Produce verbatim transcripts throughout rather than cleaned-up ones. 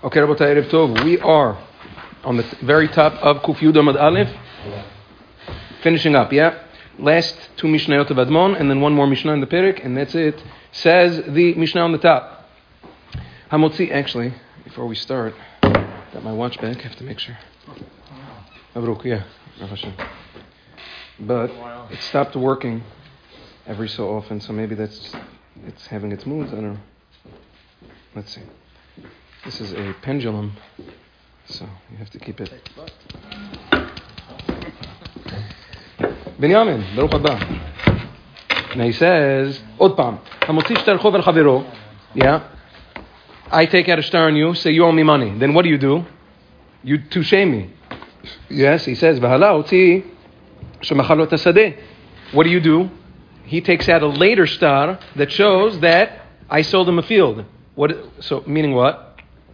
Okay, Rabotai, Erev Tov. We are on the very top of Kuf Yud Amud Aleph. Finishing up, yeah? Last two Mishnayot of Admon, and then one more Mishnah in the Perek, and that's it. Says the Mishnah on the top. Hamotzi, actually, before we start, got my watch back, I have to make sure. Abruk, yeah. But it stopped working every so often, so maybe that's it's having its moods, I don't know. Let's see. This is a pendulum, so you have to keep it. Binyamin, Baruch haba. Now he says, Od pam, hamotzi shtar chov al chavero. Yeah. I take out a star on you, say you owe me money. Then what do you do? You touche me. Yes, he says, V'hala otzi shemachal lo tasadeh. What do you do? He takes out a later star that shows that I sold him a field. What? So, meaning what?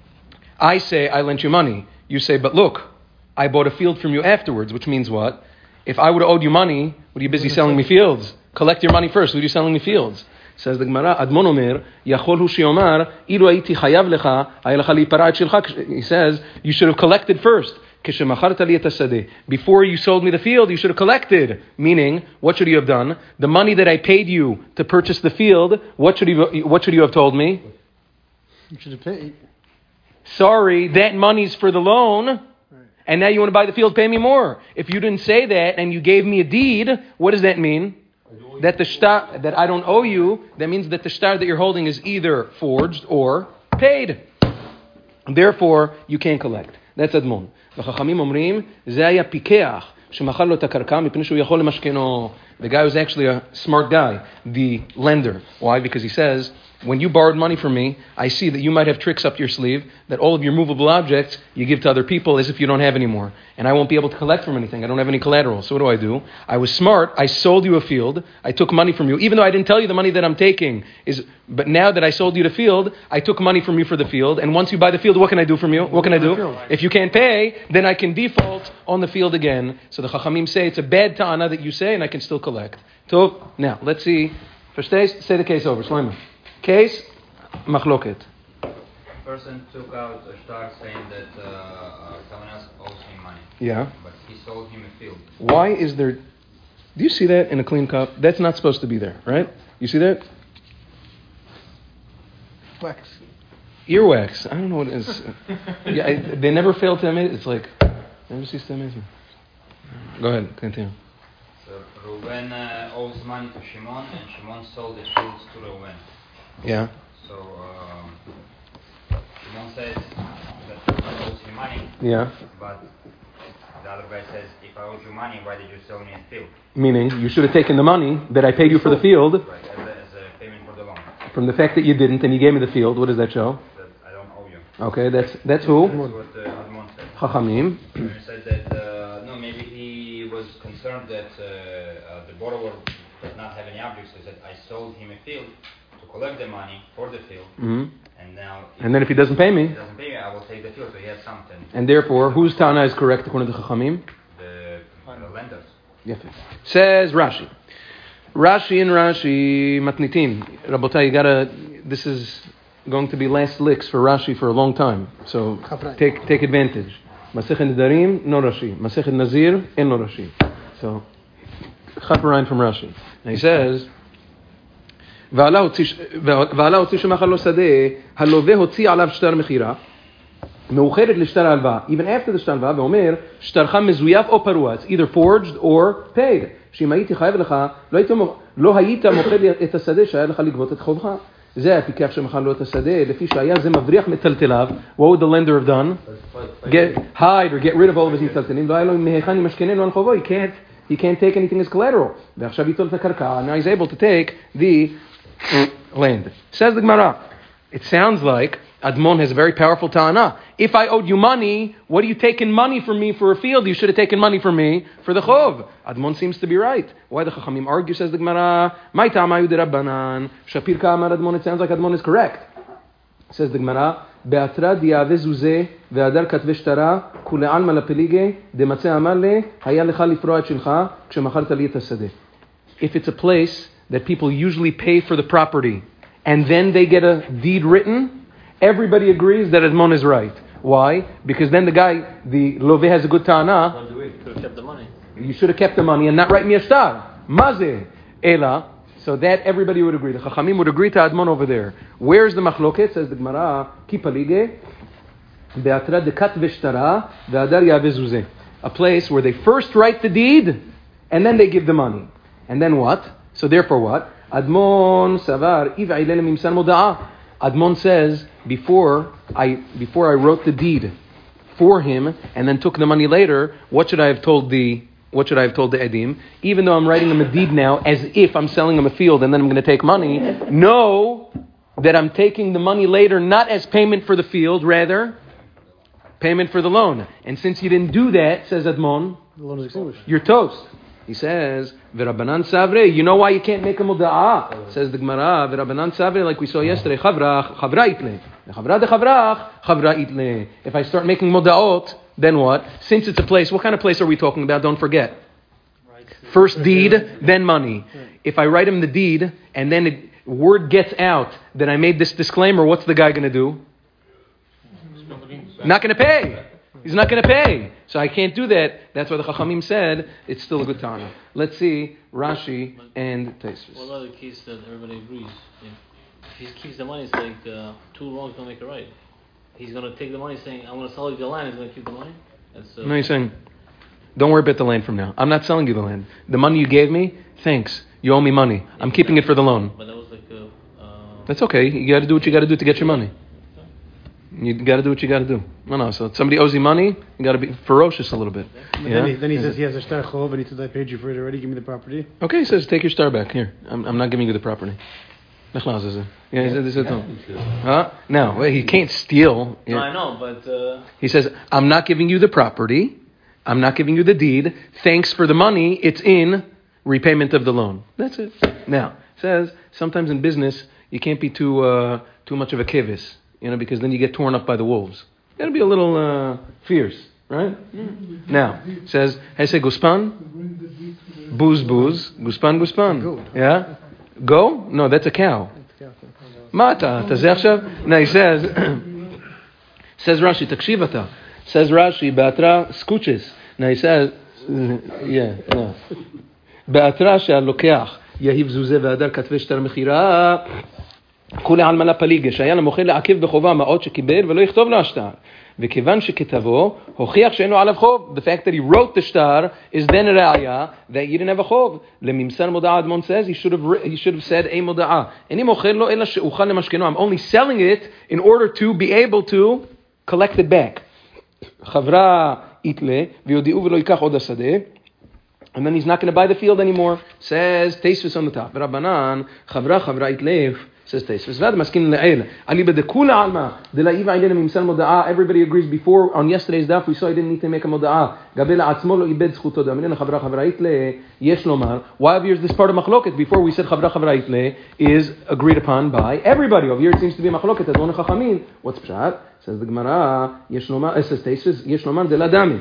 I say, I lent you money. You say, but look, I bought a field from you afterwards, which means what? If I would have owed you money, what are you busy selling me fields? Collect your money first. What are you selling me fields? Says the Gemara, Admon Omer, Yachol hu sheomar, ilu haiti chayav lecha, hay lecha liipara et shilcha. He says, you should have collected first. Before you sold me the field, you should have collected. Meaning, what should you have done? The money that I paid you to purchase the field, what should you, what should you have told me? You should have paid. Sorry, that money's for the loan, right. And now you want to buy the field, pay me more. If you didn't say that and you gave me a deed, what does that mean? That the shtar, that I don't owe you, that means that the shtar that you're holding is either forged or paid. Therefore, you can't collect. That's Admon. וחכמים אומרים, זה היה פיקח שמכר לו את הקרקע מפני שהוא יכול למשכנו. The guy was actually a smart guy, the lender. Why? Because he says, when you borrowed money from me, I see that you might have tricks up your sleeve, that all of your movable objects you give to other people as if you don't have any more. And I won't be able to collect from anything. I don't have any collateral. So what do I do? I was smart. I sold you a field. I took money from you, even though I didn't tell you the money that I'm taking is. But now that I sold you the field, I took money from you for the field. And once you buy the field, what can I do from you? What can I do? If you can't pay, then I can default on the field again. So the Chachamim say it's a bad ta'ana that you say, and I can still collect. So now let's see. First, say the case over. Shlomo. Case, machloket. Person took out a shtar saying that uh, uh, someone else owes him money. Yeah. But he sold him a field. Why is there... Do you see that in a clean cup? That's not supposed to be there, right? You see that? Wax. Earwax. I don't know what it is. yeah, I, they never fail to admit it. It's like... Never cease to amaze me. Go ahead, continue. So Reuven uh, owes money to Shimon, and Shimon sold the fields to Reuven. Yeah. So um, Shimon says that Reuven owes him money. Yeah. But the other guy says, if I owed you money, why did you sell me a field? Meaning, you should have taken the money that I paid you for the field. Right, as a, as a payment for the loan. From the fact that you didn't and you gave me the field, what does that show? That I don't owe you. Okay, that's that's who? That's what uh, Admon said. Chachamim. He said that, uh, no, maybe he was concerned that uh, uh, the borrower does not have any objects. So he said, I sold him a field to collect the money for the field, Mm-hmm. and now... And then if he doesn't pay me... If he doesn't pay me, I will take the field, so he has something. And therefore, whose Tana is correct according to Chachamim? The, the lenders. Yes. Says Rashi. Rashi and Rashi matnitin. Rabotai, you gotta... This is going to be last licks for Rashi for a long time. So take take advantage. Masechet Nedarim, no Rashi. Masechet Nazir, and no Rashi. So, Chaperein from Rashi. And he says... ועלה הוציא שמחל לו שדה, הלווה הוציא עליו שטר מחירה, מאוחדת לשטר ההלוואה, even after the שטר ההלוואה, ואומר, שטרך מזויף או פרוע, it's either forged or paid, שאם הייתי חייב לך, לא היית מוכד את השדה שהיה לך לגבות את חובך. זה הפיקח שמחל לו את השדה, לפי שהיה זה מבריח מטלטליו, what would the lender have done? Get, hide or get rid of all of his מטלטלים, לא היה לו מהיכן ימשכננו על חובו, he can't, he can't take anything as collateral. ועכשיו ייטול את הקרקע, now he's able to take the land. Says the Gemara, it sounds like Admon has a very powerful ta'ana. If I owed you money, what are you taking money from me for a field? You should have taken money from me for the chov. Admon seems to be right. Why the Chachamim argue, says the Gemara, my ta'ama yude rabbanan, Shapir ka'amar Admon, it sounds like Admon is correct. Says the Gemara, be'atra di'ave zuzeh ve'adar katve shtara kule alma lapelige de'matzeh amar le haya lecha lifroa et shilcha kshemacharta li et hasadeh. If it's a place that people usually pay for the property, and then they get a deed written, everybody agrees that Admon is right. Why? Because then the guy, the Love has a good ta'ana. What do we? Could have kept the money. You should have kept the money and not write me a star. Mazeh. Ela. So that everybody would agree. The Chachamim would agree to Admon over there. Where's the machloket? Says the Gemara, Ki palige, be'atra dekat v'shtara, ve'adar yaveh zuzeh. A place where they first write the deed, and then they give the money. And then what? So therefore what? Admon savar, if ailele mimsan moda'ah. Admon says, before I before I wrote the deed for him, and then took the money later, what should I have told the What should I have told the Edim? Even though I'm writing them a deed now, as if I'm selling them a field and then I'm going to take money, know that I'm taking the money later not as payment for the field, rather payment for the loan. And since you didn't do that, says Admon, The loan is extinguished. you're toast. He says, V'Rabbanan Savre, you know why you can't make a muda'ah? Says the Gemara, V'Rabbanan Savre, like we saw yesterday, Chavrach, Chavra itle. Chavra de Chavrach, Chavra itle. If I start making muda'ot, then what? Since it's a place, what kind of place are we talking about? Don't forget. First deed, then money. If I write him the deed, and then it, word gets out that I made this disclaimer, what's the guy going to do? Not going to pay. He's not going to pay. So I can't do that. That's why the Chachamim said it's still a good time. Let's see Rashi and Tosfos. What about the case that everybody agrees? If he keeps the money, it's like uh, two wrongs don't make a right. He's going to take the money saying, I'm going to sell you the land, he's going to keep the money? That's, uh, No, he's saying, don't worry about the land from now. I'm not selling you the land. The money you gave me, thanks. You owe me money. I'm keeping it for the loan. But that was like a... Uh, That's okay. You got to do what you got to do to get your money. You got to do what you got to do. No, no. So if somebody owes you money, you got to be ferocious a little bit. But Yeah? then, he, then he says he has a star chov and he says, I paid you for it already, give me the property. Okay, he says, take your star back. Here, I'm, I'm not giving you the property. Yeah, he said, he said, huh? No, well, he can't steal. no, I know, but... Uh, He says, I'm not giving you the property. I'm not giving you the deed. Thanks for the money. It's in repayment of the loan. That's it. Now, it says, sometimes in business, you can't be too uh, too much of a kivis, you know, because then you get torn up by the wolves. You got to be a little uh, fierce, right? Now, it says, Hese Guspan, booze, booze, Guspan, Guspan. Yeah? Go? No, that's a cow. Mata, תזה עכשיו? No, he says, says Rashi, תקשיב אתה. Says Rashi, בהתרא סקוצ'ס. No, he says, yeah, no. בהתרא שהלוקח יהיב זוזה והדר כתבי שטר מחירה, כולי על מלה פליגה, שהיה למוכר לעכב בחובה מעות שקיבל ולא יכתוב לו השטר. וכיוון שכתבו, הוכיח שאינו עליו חוב. The fact that he wrote the star is then a ראיה that you didn't have a חוב. לממסר מודעה, Admon says, he should have, he should have said a מודעה. איני מוכר לו אלא שאוכל למשכנו. I'm only selling it in order to be able to collect it back. חברה יתלה, ויודיעו ולא ייקח עוד השדה. And then he's not going to buy the field anymore. Says Tosfos on the top. Rabbanan, חברה חברה יתלה. Says Tosfos. ועד מסכים לעיל. אליבא דכולי עלמא, דלאיבה עידנה ממסל מודעה. Everybody agrees before, on yesterday's daf, we saw he didn't need to make a מודעה. גבי לעצמו לא איבד זכותו. דאמרינן חברה חברה יתלה, יש לומר. Why over here is this part of מחלוקת? Before we said חברה חברה יתלה is agreed upon by everybody. Over here it seems to be מחלוקת. אז לא חכמים. What's פשט? Says the Gemara, יש לומר, says Tosfos, יש לומר דלה דמי.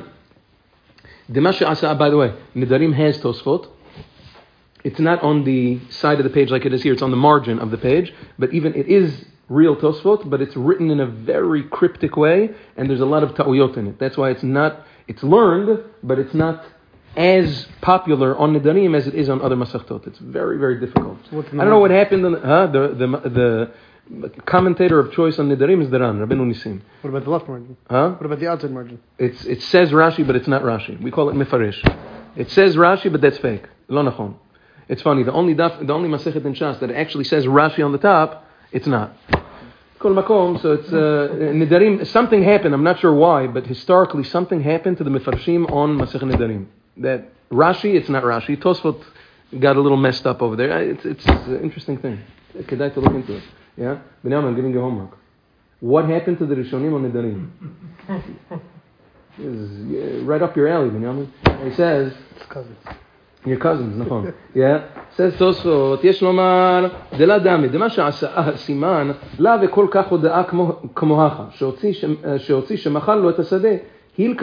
דמה שעשה, by the way, Nedarim has Tosfot. It's not on the side of the page like it is here. It's on the margin of the page. But even it is real Tosfot, but it's written in a very cryptic way, and there's a lot of ta'uyot in it. That's why it's not, it's learned, but it's not as popular on Nedarim as it is on other Masechtot. It's very, very difficult. So I don't know what happened. On, huh? The, the, the commentator of choice on Nedarim is the Ran, Rabbeinu Nissim. What about the left margin? Huh? What about the outside margin? It's, it says Rashi, but it's not Rashi. We call it Mefarish. It says Rashi, but that's fake. Lo nachon. It's funny. The only daf, the only Masechet in Shas that actually says Rashi on the top, it's not. Kol makom. So it's uh, Nedarim. Something happened. I'm not sure why, but historically something happened to the Mefarshim on Masechet Nedarim. That Rashi, it's not Rashi. Tosfot got a little messed up over there. It's it's an interesting thing. Kedai to look into it. Yeah. Binyamin, I'm giving you homework. What happened to the Rishonim on Nedarim? This is right up your alley, Binyamin. He says. It's cousins. Your cousins, נכון. Yeah. Says Tosfot, יש לומר, דלה דמי, דמה שעשה סימן, לה וכל כך הודעה כמוהך, שהוציא שמחל לו את השדה, הילקח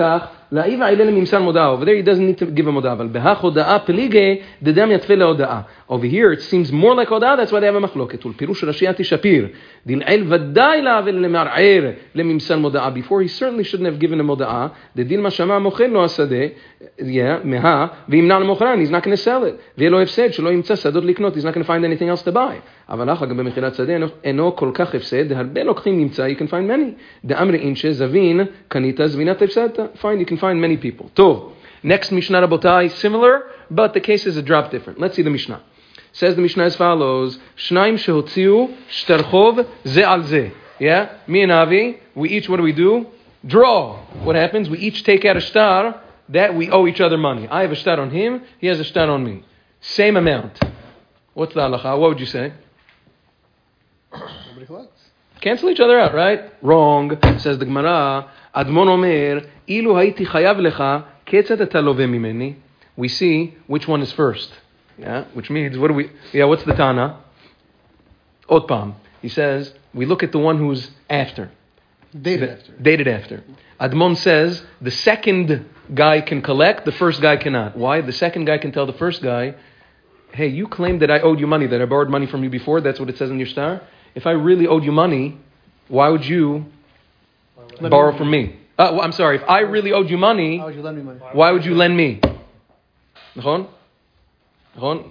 לאיבה עילה לממסל מודעה. Over there he doesn't need to give a מודעה. אבל בהך הודעה פליגי, דדם יתפה להודעה. Over here it seems more like הודעה, that's why they have a מחלוקת. ולפירוש רש"י שפיר. דלעיל ודאי להבל למערער לממסל מודעה. Before he certainly shouldn't have given a מודעה. דדיל מה שמע מוכר לו השדה, yeah, מה, וימנע למוכרן, he's not going to sell it. ויהיה לו הפסד, שלא ימצא שדות לקנות, he's not going to find anything else to buy. אבל אחר גם במכירת שדה אינו כל כך הפסד, הרבה לוקחים נמצא, you can find many. דאמרי אינשה זבין, קנית זבינת הפסדת. Fine, you can find many people. טוב, next Mishnah רבותיי, similar, but the cases are dropped different. Let's see the Mishnah. Says the Mishnah as follows, שניים שהוציאו שטר חוב זה על זה. Yeah, me and Avi, we each, what do we do? Draw. What happens? We each take out a shtar that we owe each other money. I have a shtar on him, he has a shtar on me. Same amount. What's the halacha? What would you say? Nobody collects. Cancel each other out, right? Wrong. Says the Gemara, Admon Omer, Ilu haiti chayav lecha, ketzat eta love mimeni. We see which one is first. Yeah, which means, what do we, yeah, what's the Tana? Otpam. He says, we look at the one who's after. Dated the, after. Dated after. Admon says, the second guy can collect, the first guy cannot. Why? The second guy can tell the first guy, hey, you claimed that I owed you money, that I borrowed money from you before. That's what it says in your star. If I really owed you money, why would you Let borrow me from me? Uh, well, I'm sorry. If I really owed you money, why would you lend me money? Why would you lend me? Nachon? Nachon?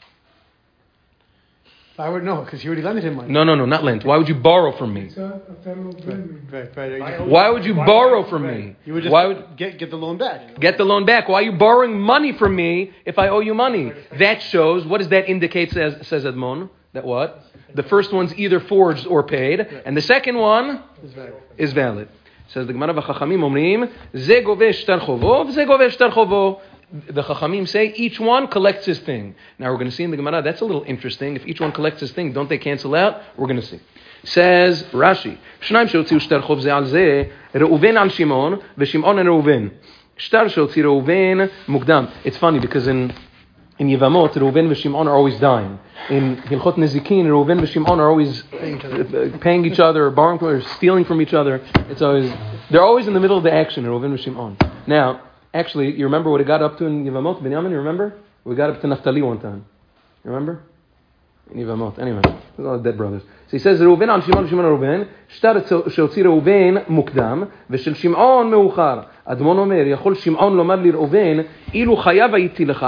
I would know, because you already lended him money. No, no, no, not lent. Why would you borrow from me? Right, right, right. Why would you borrow from me? You would just Why would get get the loan back. Get the loan back. Why are you borrowing money from me if I owe you money? That shows, what does that indicate, says, says Admon? That what? The first one's either forged or paid, and the second one is valid. Says the Gemara v'chachamim omrim, ze goveh shtar chovo, ze goveh shtar chovo. The Chachamim say each one collects his thing. Now we're going to see in the Gemara, that's a little interesting. If each one collects his thing, don't they cancel out? We're going to see. Says Rashi, שניים שהוציאו שטר חוב זה על זה, ראובן על שמעון, ושמעון על ראובן. שטר שהוציא ראובן מוקדם. It's funny because in in Yevamot, Reuven and Shimon are always dying. In Hilchot Nezikin, Reuven and Shimon are always paying each other, or borrowing or stealing from each other. It's always they're always in the middle of the action, Reuven and Shimon. Now, actually, you remember what it got up to in Yevamot, Binyamin? You remember? We got up to Naphtali one time. You remember? In Yevamot. Anyway, there's all the dead brothers. So he says, Reuven על שמעון ושמעון על ראובן, שטר שהוציא ראובן מוקדם, ושל שמעון מאוחר. אדמון אומר, יכול שמעון לומר לראובן, אילו חייב הייתי לך,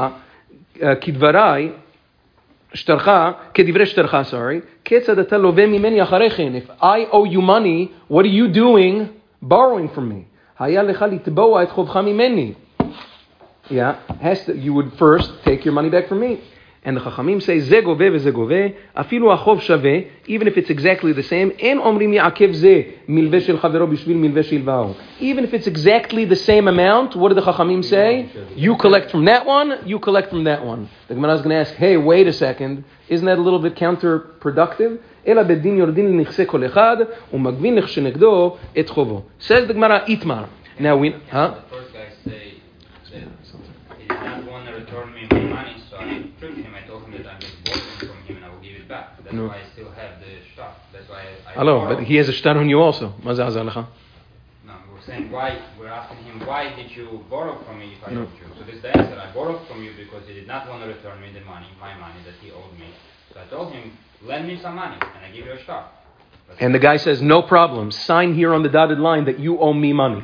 כדבריי, שטרך, כדברי שטרך, sorry, כיצד אתה לווה ממני אחרי כן? If I owe you money, what are you doing borrowing from me? היה לך לתבוע את חובך ממני. Yeah, has to, you would first take your money back from me. And the Chachamim say, זה גובה וזה גובה, אפילו החוב שווה, even if it's exactly the same, אין אומרים יעכב זה מלווה של חברו בשביל מלווה שילבהו. Even if it's exactly the same amount, what do the Chachamim say? You collect from that one, you collect from that one. The Gemara is going to ask, hey, wait a second, isn't that a little bit counterproductive? אלא בדין יורדין לנכסי כל אחד, ומגבין לכשנגדו את חובו. Says the Gemara, itmar. Now we, huh? The first guy say that he did not want to return me my money, so I tricked him. I told him that I'm just borrowing from him and I will give it back. That's no. why I still have the shtar. That's why I. I Hello, but he has a shtar on you also. מה זה עזר לך? No, we're saying why. We're asking him why did you borrow from me if I no. owed you? So this is the answer. I borrowed from you because he did not want to return me the money, my money that he owed me. So I told him, lend me some money and I give you a shtar. That's and the guy says, no problem. Sign here on the dotted line that you owe me money.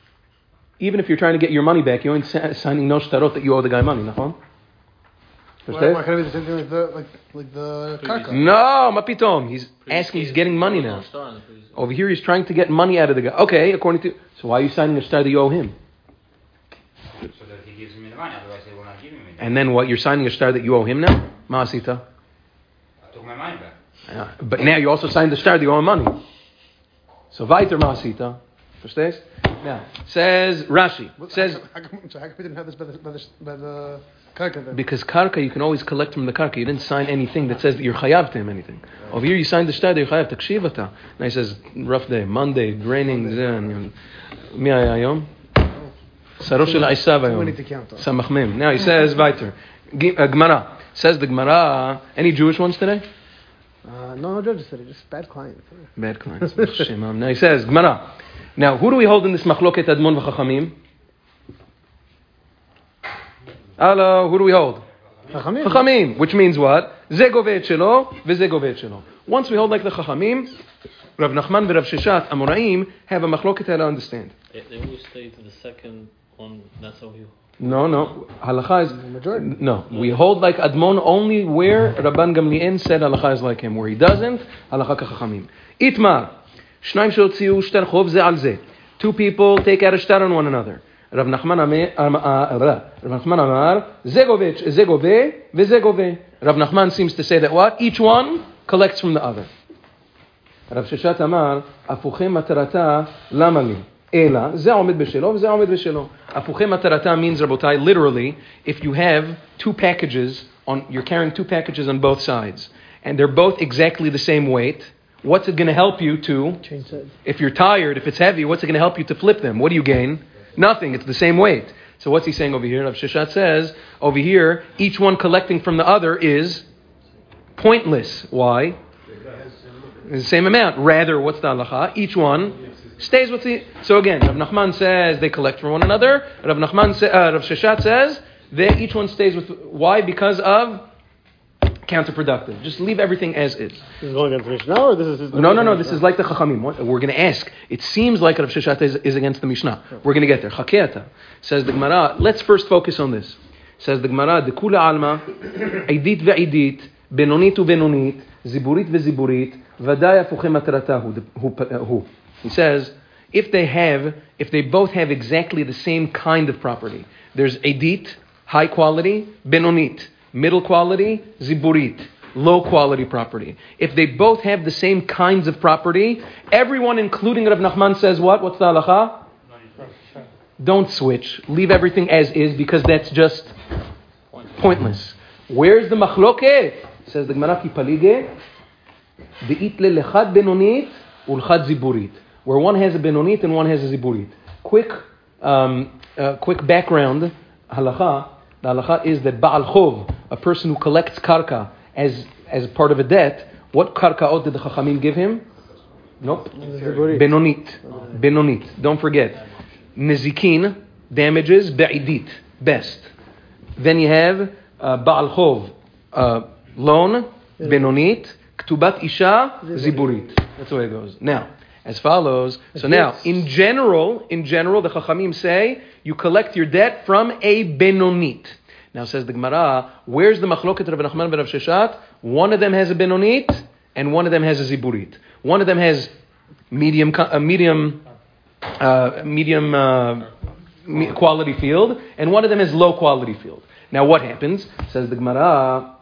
Even if you're trying to get your money back, you're only signing no shtarot that you owe the guy money. Nachon? Why, why can't it be the same thing like the like, like the karka? No, ma pitom. He's asking. He's getting money now. Over here, he's trying to get money out of the guy. Okay, according to so, why are you signing a shtar that you owe him? So that he gives me the money. Otherwise, he will not give me the money. And then what? You're signing a shtar that you owe him now? Ma'asita. I took my money back. Yeah, but now you also signed the shtar that you owe him money. So weiter ma'asita. Verstehst? Now, says Rashi. Says, how come, so how come we didn't have this by the, by the, by the karka then? Because karka, you can always collect from the karka. You didn't sign anything that says that you're chayav to him anything. Yeah. Over here, you signed the shtar that you're chayav. Takshiv ata. Now he says, rough day, Monday, raining. Mi haya hayom? Saro shel Isav hayom. Samach mem. Now he says, weiter. Gemara. Says the Gemara, any Jewish ones today? Uh, no, no judges today, just bad clients. Bad clients. Now he says, Gemara. Now, who do we hold in this machloket Admon v'chachamim? Hello, who do we hold? Chachamim. Chachamim, which means what? Ze gove et shelo, v'ze gove et shelo. Once we hold like the Chachamim, Rav Nachman and Rav Sheshat Amoraim have a machloket how to understand. They, they always stay to the second one. That's how you. No, no. Halacha is no. We hold like Admon only where Rabban Gamliel said halacha is like him. Where he doesn't, halacha kachachamim. Itmar, shnaim shotziu shtar chov ze al ze. Two people take out a shtar on one another. Rav Nachman Amar, Rav Nachman Amar, ze gove, ze gove, v'ze gove. Rav Nachman seems to say that what? Each one collects from the other. Rav Sheshat Amar, afuchem matarata lamali. Ela, ze omed b'shelo, ze omed b'shelo. Afuchem matarata means, Rabotai, literally, if you have two packages, on, you're carrying two packages on both sides, and they're both exactly the same weight, what's it going to help you to, Change sides. if you're tired, if it's heavy, what's it going to help you to flip them? What do you gain? Nothing, it's the same weight. So what's he saying over here? Rav Sheshat says, over here, each one collecting from the other is pointless. Why? It's the same amount. Rather, what's the halacha? Each one stays with the... So again, Rav Nachman says they collect from one another. Rav Nachman sa- uh, Rav Sheshat says they each one stays with... Why? Because of counterproductive. Just leave everything as is. This is going against the Mishnah, or this is... No, no, no. This is like the Chachamim. What? We're going to ask. It seems like Rav Sheshat is, is against the Mishnah. We're going to get there. Chakeata. Says the Gemara. Let's first focus on this. Says the Gemara. Dekula alma, idit ve'idit, benonit u'benonit, ziburit ve'ziburit, vadai afuchem matarata hu. He says, if they have, if they both have exactly the same kind of property, there's edit, high quality, benonit, middle quality, ziburit, low quality property. If they both have the same kinds of property, everyone, including Rav Nachman, says what? What's the halacha? Don't switch. Leave everything as is, because that's just pointless. Where's the machloket? Says the Gemara, ki palige, de'it le lechad benonit ulchad ziburit. Where one has a benonit and one has a ziburit. Quick, um, uh, quick background. Halacha. The halacha is that ba'al chov, a person who collects karka as as part of a debt. What karkaot did the chachamim give him? Nope. Benonit. Benonit. Don't forget. Nezikin, damages. Be'idit, best. Then you have uh, ba'al chov, uh, loan. Benonit. Ktubat isha. Ziburit. That's the way it goes. Now. As follows. So now, in general, in general, the Chachamim say you collect your debt from a benonit. Now says the Gemara, where's the machloket Rav Nachman and Rav Sheshat? One of them has a benonit and one of them has a ziburit. One of them has medium, uh, medium, uh, medium uh, me- quality field, and one of them has low quality field. Now what happens? Says the Gemara.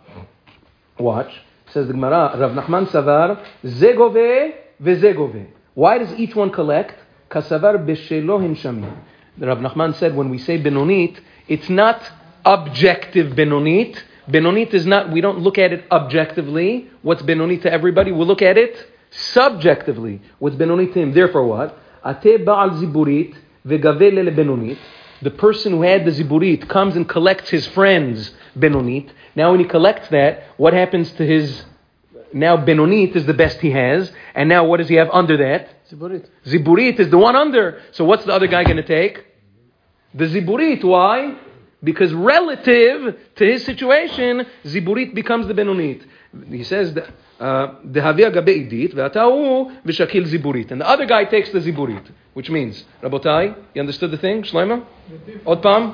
Watch. Says the Gemara. Rav Nachman savar zegove vezegove. Why does each one collect? Kasavar b'shelo hinshamim. The Rav Nachman said when we say benonit, it's not objective benonit. Benonit is not, we don't look at it objectively. What's benonit to everybody? We look at it subjectively. What's benonit to him? Therefore what? Ate ba'al ziburit v'gave lele benonit. The person who had the ziburit comes and collects his friend's benonit. Now when he collects that, what happens to his... Now benonit is the best he has, and now what does he have under that? Ziburit. Ziburit is the one under. So what's the other guy going to take? The ziburit. Why? Because relative to his situation, ziburit becomes the benonit. He says, "Dehavia gabe idit ve'atau v'shakil ziburit," and the other guy takes the ziburit, which means, Rabotai, you understood the thing, Shlomo? Odpam?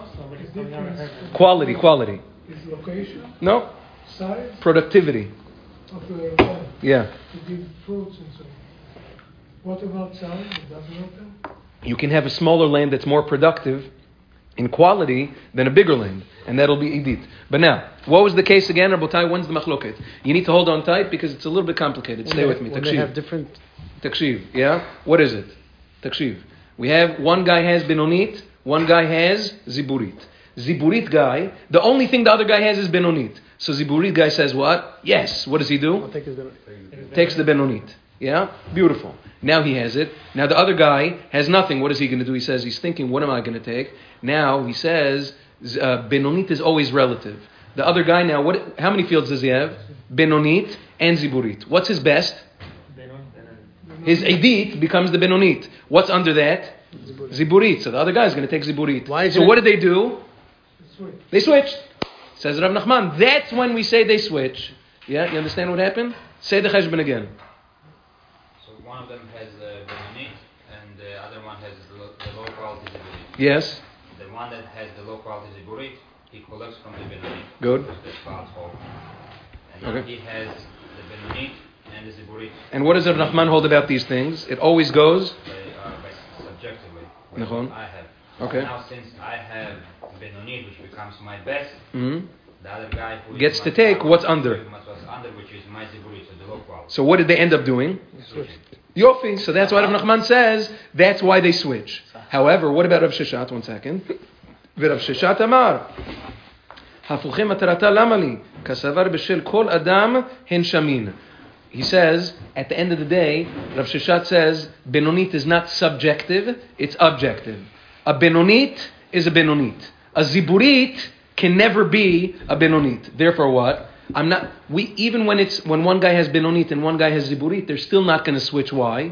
Quality, quality. Is location? No. Size? Productivity. Of the land Yeah. to give fruits and so on. What about sound? It doesn't matter? You can have a smaller land that's more productive in quality than a bigger land, and that'll be idit. But now, what was the case again, Rabotai? When's the machloket? You need to hold on tight because it's a little bit complicated. Stay When with they- me. when they Takshiv. have different... Takshiv, yeah? What is it? Takshiv. We have one guy has benonit, one guy has ziburit. Ziburit guy, the only thing the other guy has is benonit. So Ziburit guy says what? Yes. What does he do? I'll take his benonit. Takes the benonit. Yeah? Beautiful. Now he has it. Now the other guy has nothing. What is he going to do? He says, he's thinking, what am I going to take? Now he says, uh, benonit is always relative. The other guy now, what? How many fields does he have? Benonit and Ziburit. What's his best? His edit becomes the benonit. What's under that? Ziburit. So the other guy is going to take Ziburit. Why is so it- what did they do? switch. They switched. Says Rav Nachman, that's when we say they switch. Yeah, you understand what happened? Say the cheshbon again. So one of them has the benonit, and the other one has the, lo- the low quality ziburit. Yes. The one that has the low quality ziburit, he collects from the benonit. Good. Because the clouds hold. And now Okay. he has the benonit and the ziburit And what does Rav Nachman hold about these things? It always goes. by, uh, by subjectively. by Nachon. what I have. Okay. Now since I have benonit, which becomes my best, Mm-hmm. the other guy who Gets is to my take power, what's under. What's under, which is my ziburit, so the low quality. So what did they end up doing? Yofi. So that's why Rav Nachman says that's why they switch. However, what about Rav Sheshat? One second. Rav Sheshat Amar. Hafuchim atarata lamali kasavar b'shel kol adam hen shamin. He says, at the end of the day, Rav Sheshat says, Benonit is not subjective, it's objective. A Benonit is a Benonit. A Ziburit can never be a Benonit. Therefore what? I'm not, we, even when it's, when one guy has Benonit and one guy has Ziburit, they're still not going to switch. Why?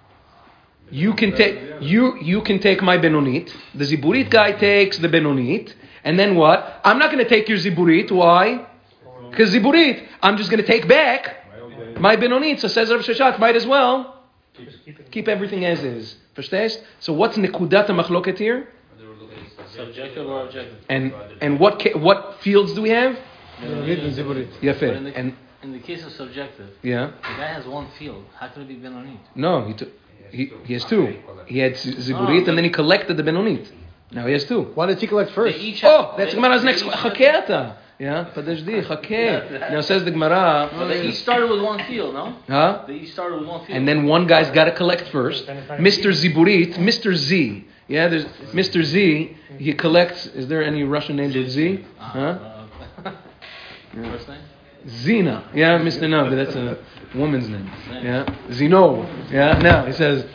You can take, you, you can take my Benonit, the Ziburit guy takes the Benonit, and then what? I'm not going to take your Ziburit. Why? Because Ziburit, I'm just going to take back my Benonit. So says Rav Sheshat, might as well keep everything as is. Verstehst? So what's Nekudat HaMachloket here? Subjective or objective? And and what ca- what fields do we have? Benonit and ziburit. But in Yafeh. the, And in the case of subjective, yeah, the guy has one field. How can it be Benonit? no, he took he, he has two. He had Z- Ziburit and then he collected the Benonit. Now he has two. Why did he collect They first? each have, Oh, that's they, Gemara's they next. each Chakeh ata. Yeah, Padajdi, Chakeh. Now says the Gemara, But they each started with one field, no? huh? They each started with one field. And then one guy's got to collect first. Mister Ziburit, Mister Z. Yeah, there's Mister Z. He collects. Is there any Russian names with Z? Huh? Uh, First name? Zina. Yeah, Mister No, but that's a woman's name. Yeah, Zino. Yeah. Now he says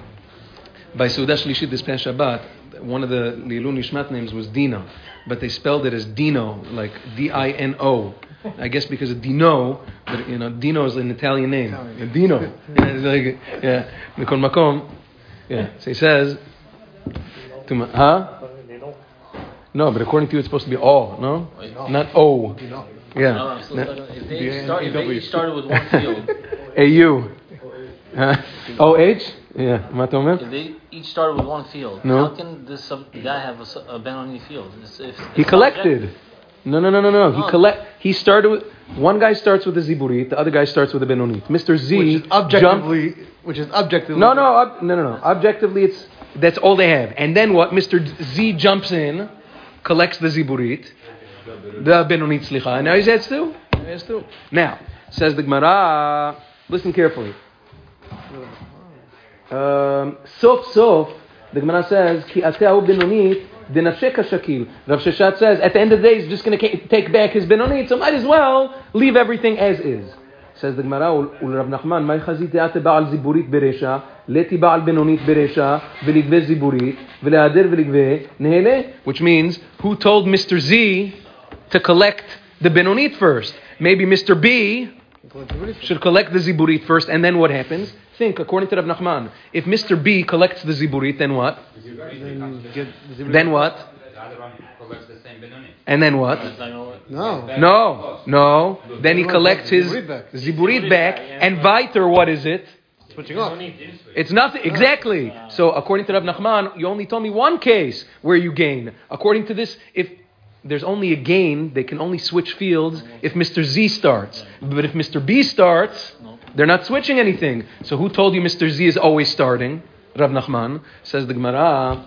by Seudah Shlishit this past Shabbat, one of the Lilu Nishmat names was Dina, but they spelled it as Dino, like D I N O. I guess because of Dino, but you know, Dino is an Italian name. Italian. Dino. Yeah, it's like, yeah. Mikol Makom. Yeah. So he says, to my, huh? No, but according to you, it's supposed to be O, no? No. Not O. You know. Yeah. No, I'm still No. talking- if they, D each A N start, E if they W. each started with one field, A U. Huh? O H? Yeah. מה אתה אומר? if they each started with one field, No. how can this sub- guy have a, su- a Benoni field? It's, if, He it's collected. No, no, no, no, no. He Oh. collect. He started with one guy starts with a ziburit, the other guy starts with a benonit. Mister Z Which is jumped. objectively, which is objectively. No, no, ob- no, no, no. Objectively, it's that's all they have. And then what? Mister Z jumps in, collects the ziburit, the benonit slicha. Now he's has two. He has two. Now says the Gemara. Listen carefully. Um, sof sof. The Gemara says ki ateu benonit. Denafsheka Shakil. Rav Sheshat says, at the end of the day, he's just going to take back his benonit, so might as well leave everything as is. Says the Gemara, Ul Rav Nachman, Mai chazit te'ate ba'al ziburit beresha, leti ba'al benonit beresha, veligve ziburit, velehader veligve nehele, which means, who told Mister Z to collect the benonit first? Maybe Mister B should collect the ziburit first, and then what happens? Think, according to Rav Nachman, if Mister B collects the ziburit, then what? Then, get the ziburit. Then what? The other one collects the same benonit. And then what? No. No, no. Then he No, collects his ziburit back. ziburit back, and weiter, what is it? Switching off. It's nothing. Exactly. So according to Rav Nachman, you only told me one case where you gain. According to this, if there's only a gain, they can only switch fields if Mister Z starts. But if Mister B starts, they're not switching anything. So who told you Mister Z is always starting? Rav Nachman. Says the Gemara.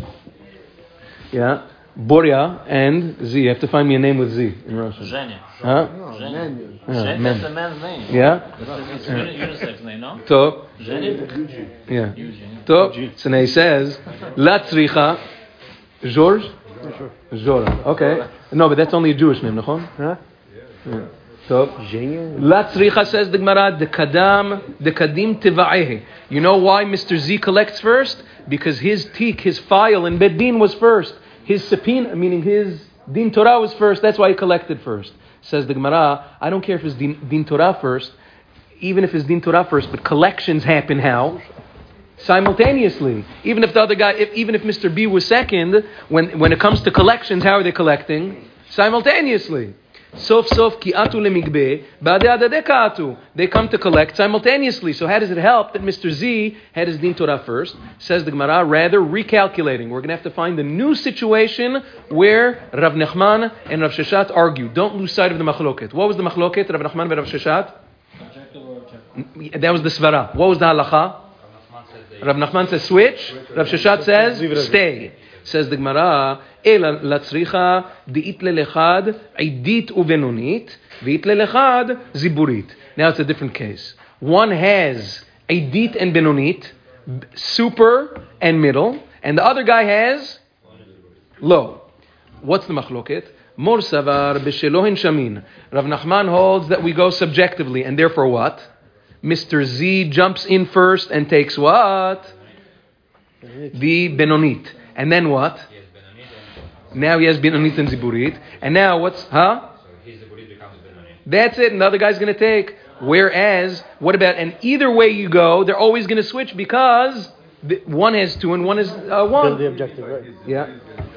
Yeah. Boria and Z. You have to find me a name with Z in Russian. Zhenya. Huh? No, Zhenya. man. Yeah, Zhenya, man. that's a man's name. Yeah? That's a, it's a unisex name, no? So, Zhenya? yeah. Eugene. So, so now he says, La tzricha, George? Zora. Okay. No, but that's only a Jewish name, nachon? Huh? Yeah. So, La tzricha, says the Gemara, the kadam, the kadim tiva'ehe. You know why Mister Z collects first? Because his teak, his file in Bet Din was first. His subpoena, meaning his Din Torah was first. That's why he collected first. Says the Gemara, I don't care if his Din, din Torah first, even if his Din Torah first, but collections happen how? Simultaneously. Even if the other guy, if, even if Mister B was second, when, when it comes to collections, how are they collecting? Simultaneously. Sof sof ki atu lemigbe, ba'de adade ka'atu. They come to collect simultaneously. So how does it help that Mister Z had his din Torah first? Says the Gemara, rather recalculating. We're going to have to find a new situation where Rav Nachman and Rav Sheshat argue. Don't lose sight of the machloket. What was the machloket, Rav Nachman and Rav Sheshat? That was the svara. What was the halacha? Rav Nachman says switch. Rav Sheshat says stay. Says the Gemara, Ela latzricha di'it lelechad idit uvenonit v'it lelechad ziburit. Now it's a different case. One has idit and benonit, super and middle, and the other guy has low. What's the machloket? Mor savar b'shelohin shamin. Rav Nachman holds that we go subjectively, and therefore what? Mister Z jumps in first and takes what? The benonit. And then what? He has Benonit. Now he has Benonit and Ziburit. And now what's, huh? So his Ziburit becomes Benonit. That's it. And the other guy's going to take. Whereas, what about, and either way you go, they're always going to switch because the, one has two and one is uh, one. The objective, right? Yeah.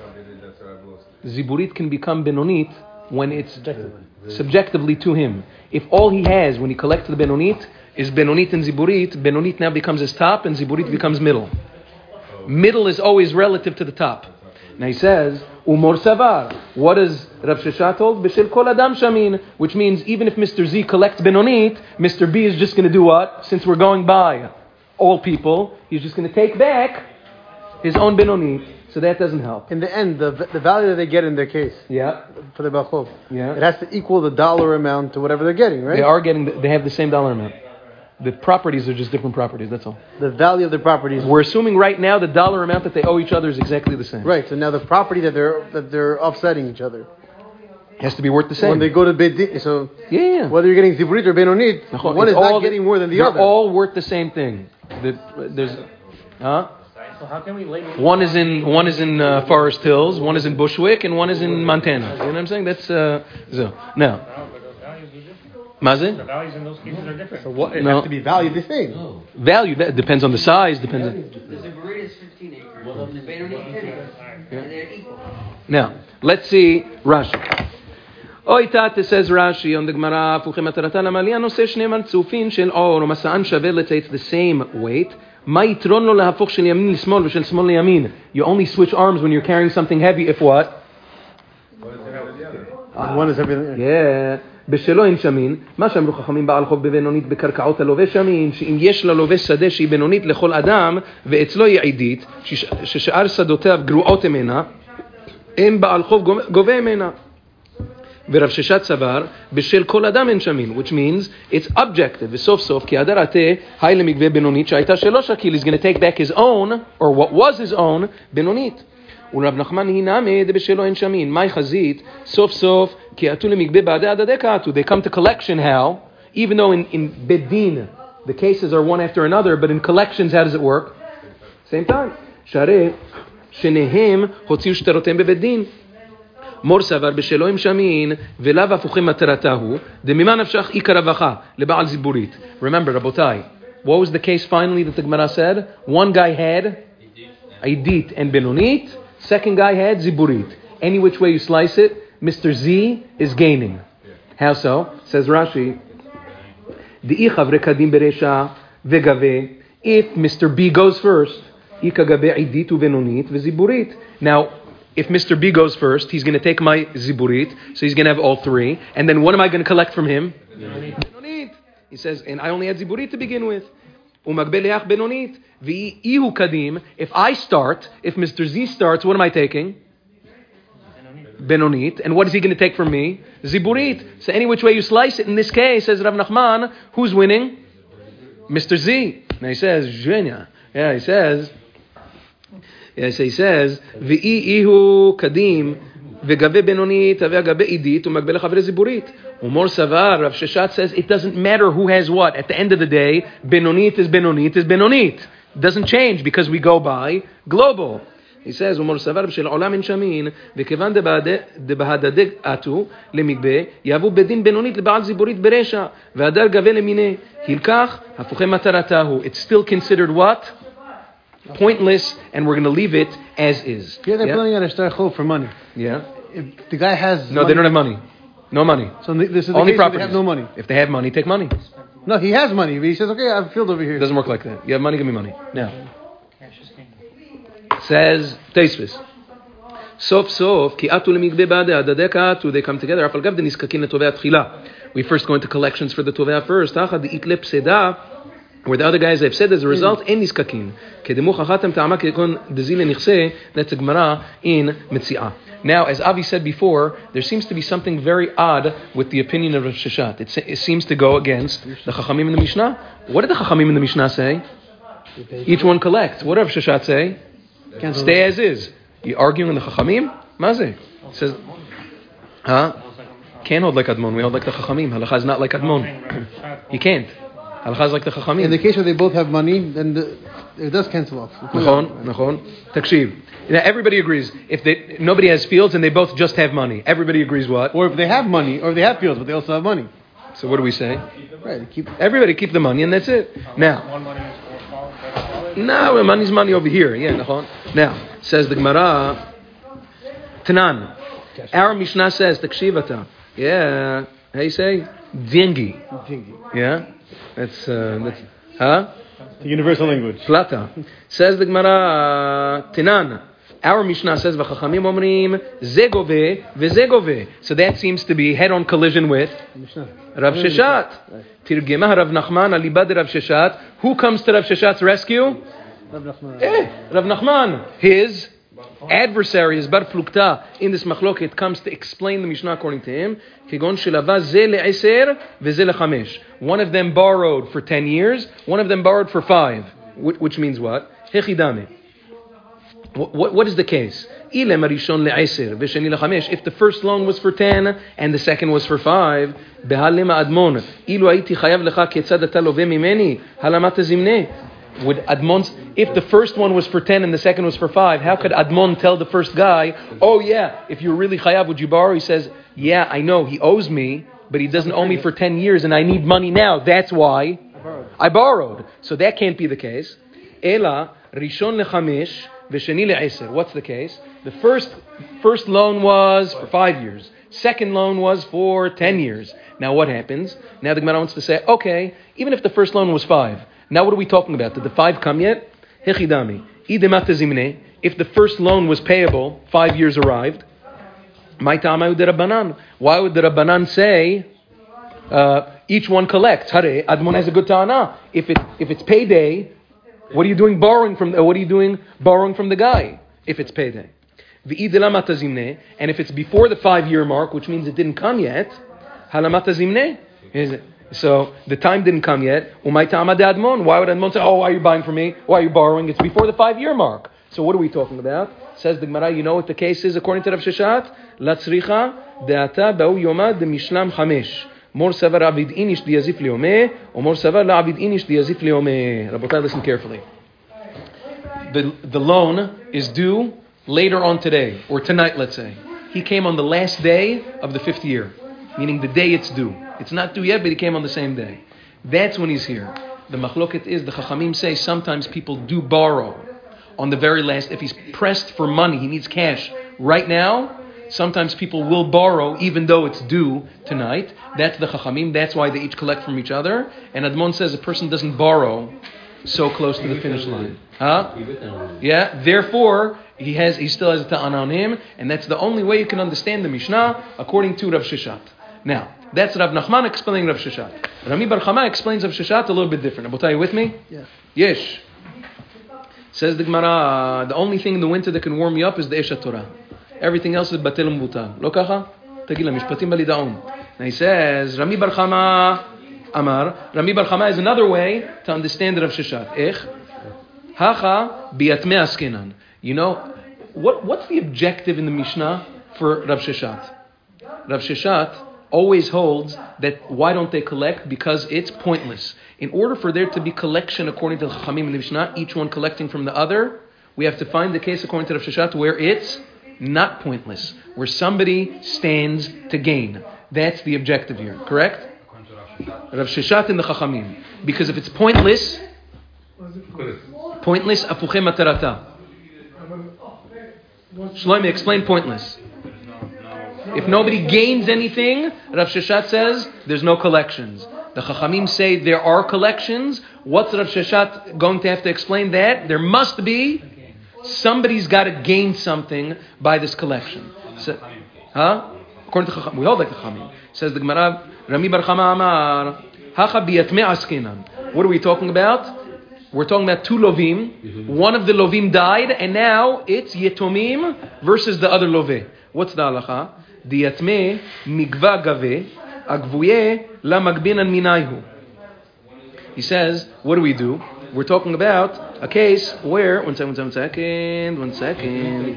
Ziburit can become Benonit when it's subjectively. subjectively to him. If all he has when he collects the Benonit is Benonit and Ziburit, Benonit now becomes his top and Ziburit becomes middle. Middle is always relative to the top. Now he says, Umor Savar. What does Rav Sheshat hold? B'shel kol adam shamin. Which means even if Mister Z collects Benonit, Mister B is just going to do what? Since we're going by all people, he's just going to take back his own Benonit. So that doesn't help. In the end, the the value that they get in their case, yeah, for the Balchov, yeah, it has to equal the dollar amount to whatever they're getting, right? They are getting, the, they have the same dollar amount. The properties are just different properties, that's all. The value of the properties. We're assuming right now the dollar amount that they owe each other is exactly the same. Right, so now the property that they're that they're offsetting each other has to be worth the same. When they go to Beit, so yeah, yeah. whether you're getting Ziburit or Benonit, no, one is all not the, getting more than the they're other. They're all worth the same thing. The, there's, huh? So how can we label? One is in one is in uh, Forest Hills, one is in Bushwick, and one is in Montana. You know what I'm saying? That's uh, so. Now, Mazin? The values in those cases are different. So what? It no. has to be valued the same. No. Value that depends on the size. Depends on. The Ziburit is fifteen acres. The Benonit ten acres. And they're equal. Now, let's see Rashi. Oitat says Rashi on the Gemara, Fuchim Ataratan Amali, Anose Shneim Tzufin Shel Or, Masa'an Shaveh, let's say it's the same weight. Ma yitron lo lahafoch shel yamin lismol v'shel smol liyamin. You only switch arms when you're carrying something heavy. If what? Uh, one is everything. Yeah. בשלו אין שמין, מה שאמרו חכמים בעל חוב בבינונית בקרקעות הלווה שמין, שאם יש ללווה שדה שהיא בינונית לכל אדם, ואצלו היא עידית, ששאר שדותיו גרועות ממנה, אין בעל חוב גובה ממנה. ורב ששת סבר, בשל כל אדם אין שמין, which means it's objective, וסוף סוף, כי הדר עתה, היי למגבה בינונית, שהייתה שלו שקיל, is going to take back his own, or what was his own, בינונית. ורב נחמן היא נעמד בשלו אין שמין. מהי חזית? סוף סוף, כי עתו למגבה בעדי עדדי כעתו. They come to collection how? Even though in, in bedin, the cases are one after another, but in collections, how does it work? Same time. שהרי שניהם הוציאו שטרותיהם בבדין. מור סבר בשלו עם שמין, ולאו הפוכים מטרתהו, דממה נפשך עיקר רווחה, לבעל זיבורית. Remember, רבותיי, what was the case finally that the Gemara said? One guy had Aidit and Benonit. Second guy had Ziburit. Any which way you slice it, Mister Z is gaining. How so? Says Rashi, if Mister B goes first, now, if Mister B goes first, he's going to take my Ziburit, so he's going to have all three. And then what am I going to collect from him? Benonit. He says, and I only had Ziburit to begin with. If I start, if Mister Z starts, what am I taking? Benonit. And what is he going to take from me? Ziburit. So any which way you slice it, in this case, says Rav Nachman, who's winning? Mister Z. Now he says, Zhenya. Yeah, he says, yes, he says, V'i ihu kadim, v'gabe benonit, v'gabe idit, u'magbele chavre ziburit. Umor Savar, Rav Sheshat says, it doesn't matter who has what. At the end of the day, Benonit is Benonit is Benonit. It doesn't change because we go by global. He says, Umor Savar, b'shel olam in shamin, v'kevan debahadadeg atu, lemigbe, yavu bedin Benonit leba'al ziburit beresha, v'adar gave lemine, hilkach, hafuchem mataratahu. It's still considered what? pointless, and we're going to leave it as is. Here they're yeah? building at a star chov for money. Yeah. If the guy has No, money, they don't have money. No money. So this is the Only case where properties. they have no money. If they have money, take money. No, he has money, but he says, okay, I have a field over here. It doesn't work like that. You have money, give me money. Now, says Teisvis. Sof sof ki atu lemigbe ba'de adadek atu. They come together. Afal gav de niskakin letovei atchila. We first go into collections for the tovei first. Tacha de itle pseda, where the other guys have said as a result, en niskakin. Kedemu chachatem ta'ama kekon dezile nichse. That's a Gemara in Metziah. Now, as Avi said before, there seems to be something very odd with the opinion of Rav Sheshat. It, se- it seems to go against the Chachamim in the Mishnah. What did the Chachamim in the Mishnah say? Each one collects. What did Rav Sheshat say? Can't stay as is. You arguing in the Chachamim? Mazeh. It says, huh? Can't hold like Admon. We hold like the Chachamim. Halacha is not like Admon. You can't. Halacha is like the Chachamim. In the case where they both have money, then the, it does cancel off. Nachon, nachon. Takshiv. Now everybody agrees. If they, nobody has fields and they both just have money, everybody agrees what? Or if they have money, or if they have fields, but they also have money. So what do we say? Right. Keep. Everybody keep the money and that's it. Now, no, money's money over here. Yeah, nachon. Now, says the Gemara, Tanan. Our Mishnah says, Takshivata. Yeah, how you say? Dingi. Dingi. Yeah? That's, uh, that's, huh? The universal language. Plata. Says the Gemara, Tanan. Our Mishnah says, V'chachamim omrim, zegove, ve'zegove. So that seems to be head-on collision with Rav Sheshat. Tirgema Rav Nachman, alibad Rav Sheshat. Who comes to Rav Sheshat's rescue? Rav Nachman. Eh, Rav Nachman. His adversary, his bar plukta, in this machloket comes to explain the Mishnah according to him. Kigon shelava ze le'eser ve'ze lechamesh. One of them borrowed for ten years, one of them borrowed for five. Which means what? Hechidame. What, what, what is the case? If the first loan was for ten and the second was for five, would Admon's, if the first one was for ten and the second was for five, how could Admon tell the first guy, oh yeah, if you're really chayav, would you borrow? He says, yeah, I know, he owes me, but he doesn't owe me for ten years and I need money now. That's why I borrowed. I borrowed. So that can't be the case. Ela, Rishon lechamesh, V'sheni le'eser. What's the case? The first first loan was for five years. Second loan was for ten years. Now what happens? Now the Gemara wants to say, okay, even if the first loan was five, now what are we talking about? Did the five come yet? Hechidami. Idemata zimne. If the first loan was payable, five years arrived. My ta'amayu de Rabbanan. Why would the Rabbanan say uh, each one collects? Hare, Admon has a good ta'ana. If it if it's payday, what are you doing borrowing from? What are you doing borrowing from the guy if it's payday? And if it's before the five-year mark, which means it didn't come yet, so the time didn't come yet. Why would Admon say, "Oh, why are you buying from me? Why are you borrowing?" It's before the five-year mark. So what are we talking about? Says the Gemara. You know what the case is according to Rav Sheshat? Latzricha deata ba'u yoma de mishlam chamesh. Mor savar avid inish diyazif liomeh, or mor savar la avid inish diyazif liomeh. Rabotai, listen carefully. The the loan is due later on today, or tonight, let's say. He came on the last day of the fifth year, meaning the day it's due. It's not due yet, but he came on the same day. That's when he's here. The machloket is, the Chachamim say sometimes people do borrow on the very last. If he's pressed for money, he needs cash right now. Sometimes people will borrow even though it's due tonight. That's the Chachamim. That's why they each collect from each other. And Admon says a person doesn't borrow so close to the finish line. Huh? Yeah. Therefore, he has he still has a ta'ana on him, and that's the only way you can understand the Mishnah according to Rav Sheshat. Now, that's Rav Nachman explaining Rav Sheshat. Rami Bar Chama explains Rav Sheshat a little bit different. Abotai, you with me? Yeah. Yes. Says the Gemara, the only thing in the winter that can warm you up is the Eshat Torah. Everything else is batel umbutal. Lo kacha? Tagila mishpatim balidaon. Now he says, Rami Bar Chama Amar. Rami Bar Chama is another way to understand Rav Sheshat. Ech? Hacha biatme askenan. You know, what what's the objective in the Mishnah for Rav Sheshat? Rav Sheshat always holds that why don't they collect? Because it's pointless. In order for there to be collection according to the Chachamim in the Mishnah, each one collecting from the other, we have to find the case according to Rav Sheshat where it's not pointless, where somebody stands to gain. That's the objective here, correct? Rav Sheshat in the Chachamim. Because if it's pointless, Pointless, apuche matarata. Shlomi, explain pointless. If nobody gains anything, Rav Sheshat says there's no collections. The Chachamim say there are collections. What's Rav Sheshat going to have to explain that? There must be. Somebody's got to gain something by this collection. So, huh? According to Chachamim, we hold like the Chachamim. Says the Gemara, Rami Bar Chama Amar, Hacha biyatme askinan. What are we talking about? We're talking about two lovim. One of the lovim died, and now it's yetomim versus the other loveh. What's the halacha? Diyatme migva gave agvuye la magbinan minayhu. He says, what do we do? We're talking about a case where one second, one second, one second,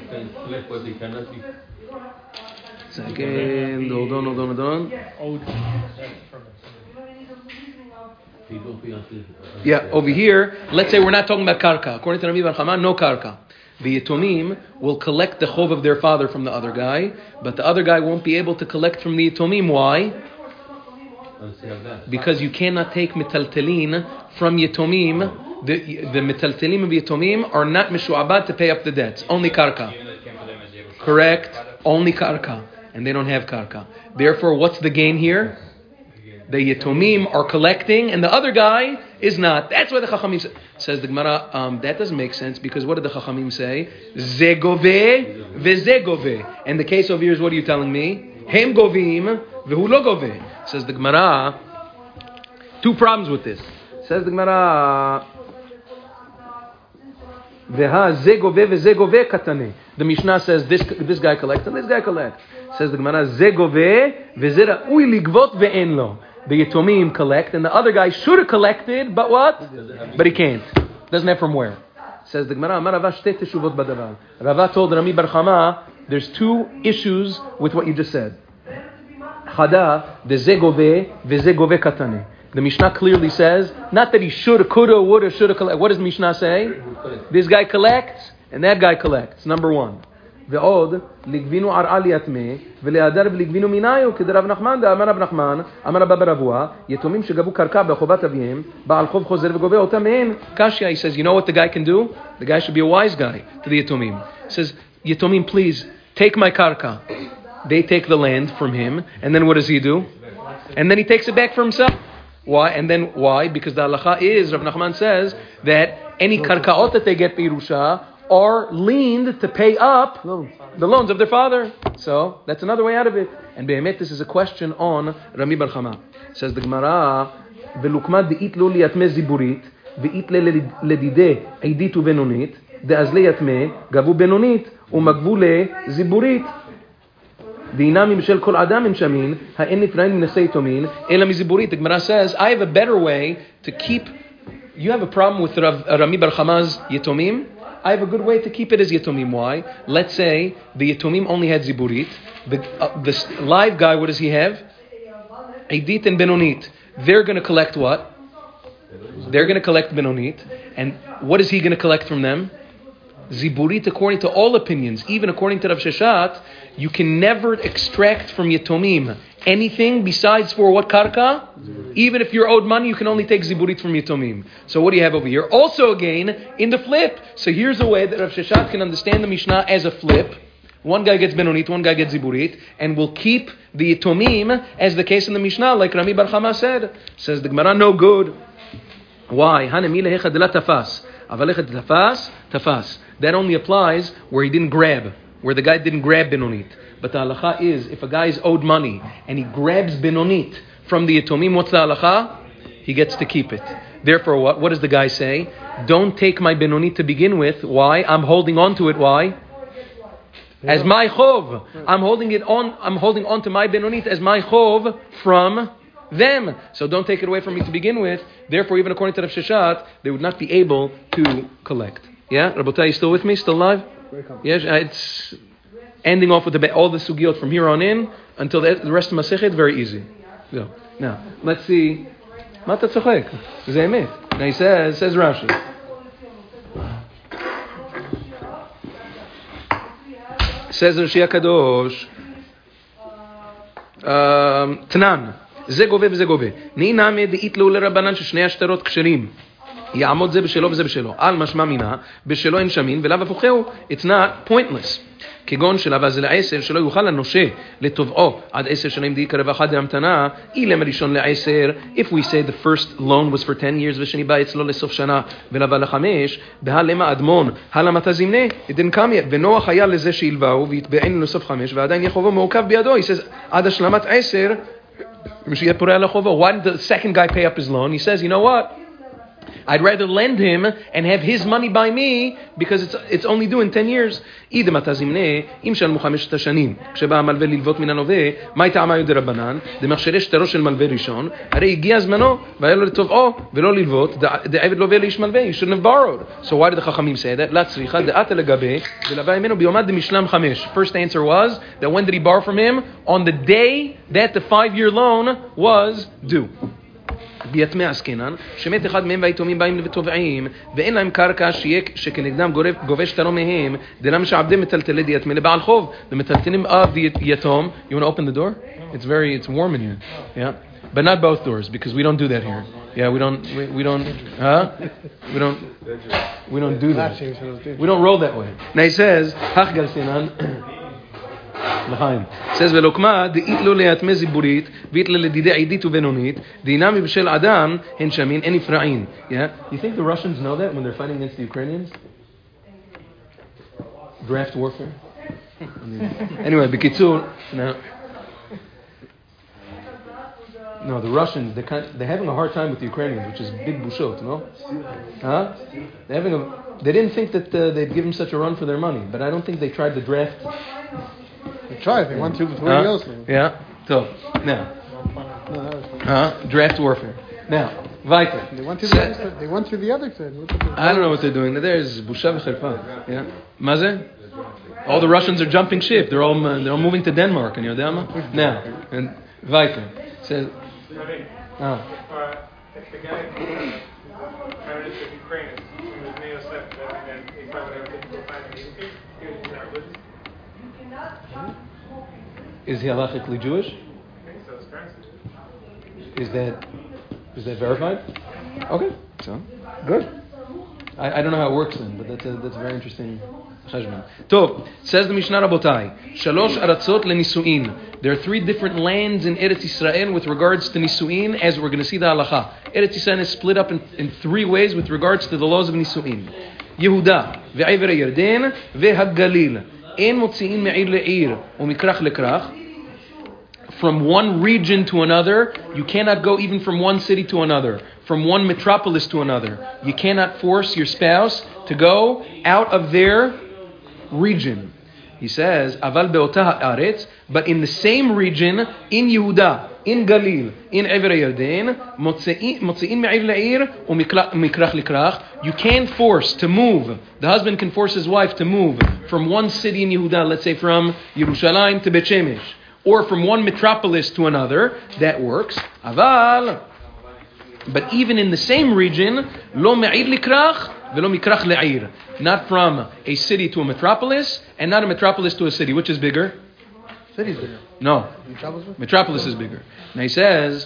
second. Hold on, hold on, hold on. Yeah, over here, let's say we're not talking about karka. According to Rami Bar Chama, no karka. The Yatomim will collect the chov of their father from the other guy, but the other guy won't be able to collect from the Yatomim. Why? Because you cannot take metaltelin from Yatomim. The, the metaltelim of Yatomim are not mishu'abad to pay up the debts. Only karka. Correct. Only karka. And they don't have karka. Therefore, what's the gain here? The Yatomim are collecting, and the other guy is not. That's why the Chachamim say. Says the Gemara, um, that doesn't make sense, because what did the Chachamim say? Ze goveh veze goveh. And the case over here is, what are you telling me? Hem govim vehu lo goveh. Says the Gemara, two problems with this. Says the Gemara, veha ze goveh veze goveh katane. The Mishnah says this this guy collects and this guy collects. Says the Gemara, ze goveh veze ra'ui ligvot ve'en lo. The Yatomim collect, and the other guy should have collected, but what? But he can't. Doesn't have from where. Says the Gemara, Amar Rava shtei teshuvot badavar. Rava told Rami Bar Chama, there's two issues with what you just said. Chada, the ze goveh, veze goveh katane. The Mishnah clearly says, not that he should, coulda, woulda, shoulda collect. What does the Mishnah say? This guy collects, and that guy collects. Number one. ועוד, לגבינו ערעה ליתמה, ולהדר ולגבינו מיניו, כדי רב נחמן, אמר רב נחמן, אמר רבא ברבוע, יתומים שגבו קרקע בחובת אביהם, בעל חוב חוזר וגובה אותם מהם. Kashya, he says, you know what the guy can do? The guy should be a wise guy to the Yatomim. He says, Yatomim, please, take my karka. They take the land from him, and then what does he do? And then he takes it back for himself. Why? And then why? Because the halacha is, Rav Nachman says, that any karkaot that they get Pirusha are leaned to pay up the loans of their father. So that's another way out of it. And behemet, this is a question on Rami Bar Chama. Says the Gemara, "Velukmad de'it lo liyatme ziburit, ve'it le ledide eidit ubenonit, de'azle yatme gavu benonit umagvu le ziburit." The Gemara says, I have a better way to keep. You have a problem with Rav, Rami Bar Chama's Yatomim. I have a good way to keep it as Yatomim. Why? Let's say the Yatomim only had Ziburit. The, uh, the live guy, what does he have? Eidit and Benonit. They're going to collect what? They're going to collect Benonit. And what is he going to collect from them? Ziburit, according to all opinions, even according to Rav Sheshat, you can never extract from Yatomim anything besides for what karka? Even if you're owed money, you can only take Ziburit from Yatomim. So what do you have over here? Also again, in the flip. So here's a way that Rav Sheshat can understand the Mishnah as a flip. One guy gets Benonit, one guy gets Ziburit, and we'll keep the Yatomim as the case in the Mishnah, like Rami Bar Chama said. Says the Gemara, no good. Why? That only applies where he didn't grab, where the guy didn't grab Benonit. But the halacha is, if a guy is owed money and he grabs Benonit from the Yatomim, what's the halacha? He gets to keep it. Therefore, what? What does the guy say? Don't take my Benonit to begin with. Why? I'm holding on to it. Why? As my chov. I'm holding it on. I'm holding on to my Benonit as my chov from them. So don't take it away from me to begin with. Therefore, even according to Rav Sheshat, they would not be able to collect. Yeah, Rabotai, you still with me? Still alive? Yes, it's ending off with the, all the sugiot from here on in until the, the rest of Masechet. Very easy. Go. Now, let's see. Mata tzachek. Zemet. Now he says, says Rashi. Says Rashi HaKadosh. Um, Tanan. זה גובה וזה גובה. נהי נעמד דאית לו לרבנן ששני השטרות כשרים. יעמוד זה בשלו וזה בשלו. על משמע מינה, בשלו אין שמין, ולאו הפוכהו, it's not pointless. כגון שלאו זה לעשר, שלא יוכל הנושה לתובעו עד עשר שנים די קרב אחד להמתנה, אילם הראשון לעשר, if we say the first loan was for ten years, ושני בא אצלו לסוף שנה, ולאו לחמש, בהלמה אדמון, הלמה תזימנה, דן קמיה, ונוח היה לזה שילבאו, והתבענו לסוף חמש, ועדיין יחובו מעוקב בידו, he says, עד השלמת עשר, שיהיה פורע לחובו. Why did the second guy pay up his loan? He says, you know what? I'd rather lend him and have his money by me because it's it's only due in ten years. אידם אתה זמנה, אם שלמו חמשת השנים, כשבא המלווה ללוות מן הלווה, מה הייתה עמה יודע רבנן? דמכשירי שטרו של מלווה ראשון, הרי הגיע זמנו, והיה לו לתובעו, ולא ללוות, דעבד לווה לאיש מלווה, he shouldn't have borrowed. So why did the חכמים say that? לה צריכה, דעת לגבי, ולווה ממנו ביומד דמשלם חמש. First answer was, that when did he borrow from him? On the day that the five-year loan was due. ביתמי עסקינן, שמת אחד מהם והיתומים באים ותובעים, ואין להם קרקע שכנגדם גובה שטרו מהם, דלם שעבדם מטלטלי דיתמי לבעל חוב, ומטלטלים of the יתום. You want to open the door? It's very, it's warm in here. Yeah. But not both doors, because we don't do that here. Yeah, we don't, we, we don't, huh? We don't, we don't do that. We don't roll that way. Now he says, Hach Galsinan, לחיים. says ולוקמה דאית לו ליתמי זיבורית ואית ללדידי עידית ובינונית דינמי בשל אדם הן שמין אין נפרעין. Yeah? You think the Russians know that when they're fighting against the Ukrainians? Draft warfare? Anyway, בקיצור, no. No, the Russians, they're, kind, they're having a hard time with the Ukrainians, which is big bushot, no? Huh? They're having a, they didn't think that uh, they'd give them such a run for their money, but I don't think they tried the draft. They tried. They went through the twenty else. Yeah. So now, uh, draft warfare. Now, weiter. They went through the other side. They went through the other side. I don't know what they're doing. There's busha v'chelpa. Yeah. Maze? All the Russians are jumping ship. They're all uh, they're all moving to Denmark. And Yodama. Now, and weiter says. Ah. If the guy married to Ukrainians, he was neo-Semitic, and he probably had difficult time in the he was not religious. Is he halachically Jewish? I think so. His parents are Jewish. Is that is that verified? Okay, so good. I, I don't know how it works then, but that's a that's a very interesting cheshbon. Tov, says the Mishnah Rabotai, Shalosh aratzot lenisuin. There are three different lands in Eretz Yisrael with regards to nisuin, as we're going to see the halacha. Eretz Yisrael is split up in, in three ways with regards to the laws of nisuin. Yehuda, ve'ever Yarden, ve'hagalil. En motziin me'ir le'ir, u'mikrach lekrach. From one region to another, you cannot go even from one city to another, from one metropolis to another. You cannot force your spouse to go out of their region. He says, Aval be'otah ha'aretz, but in the same region, in Yehuda, in Galil, in Ever Yarden, motziin me'ir le'ir u'mikrach lekrach. You can force to move. The husband can force his wife to move from one city in Yehuda, let's say from Yerushalayim to Bet Shemesh, or from one metropolis to another. That works. Aval. But even in the same region, lo me'ir likrach velo mikrach le'ir. Not from a city to a metropolis, and not a metropolis to a city. Which is bigger? City's bigger. No. Metropolis? Metropolis is bigger. Now he says...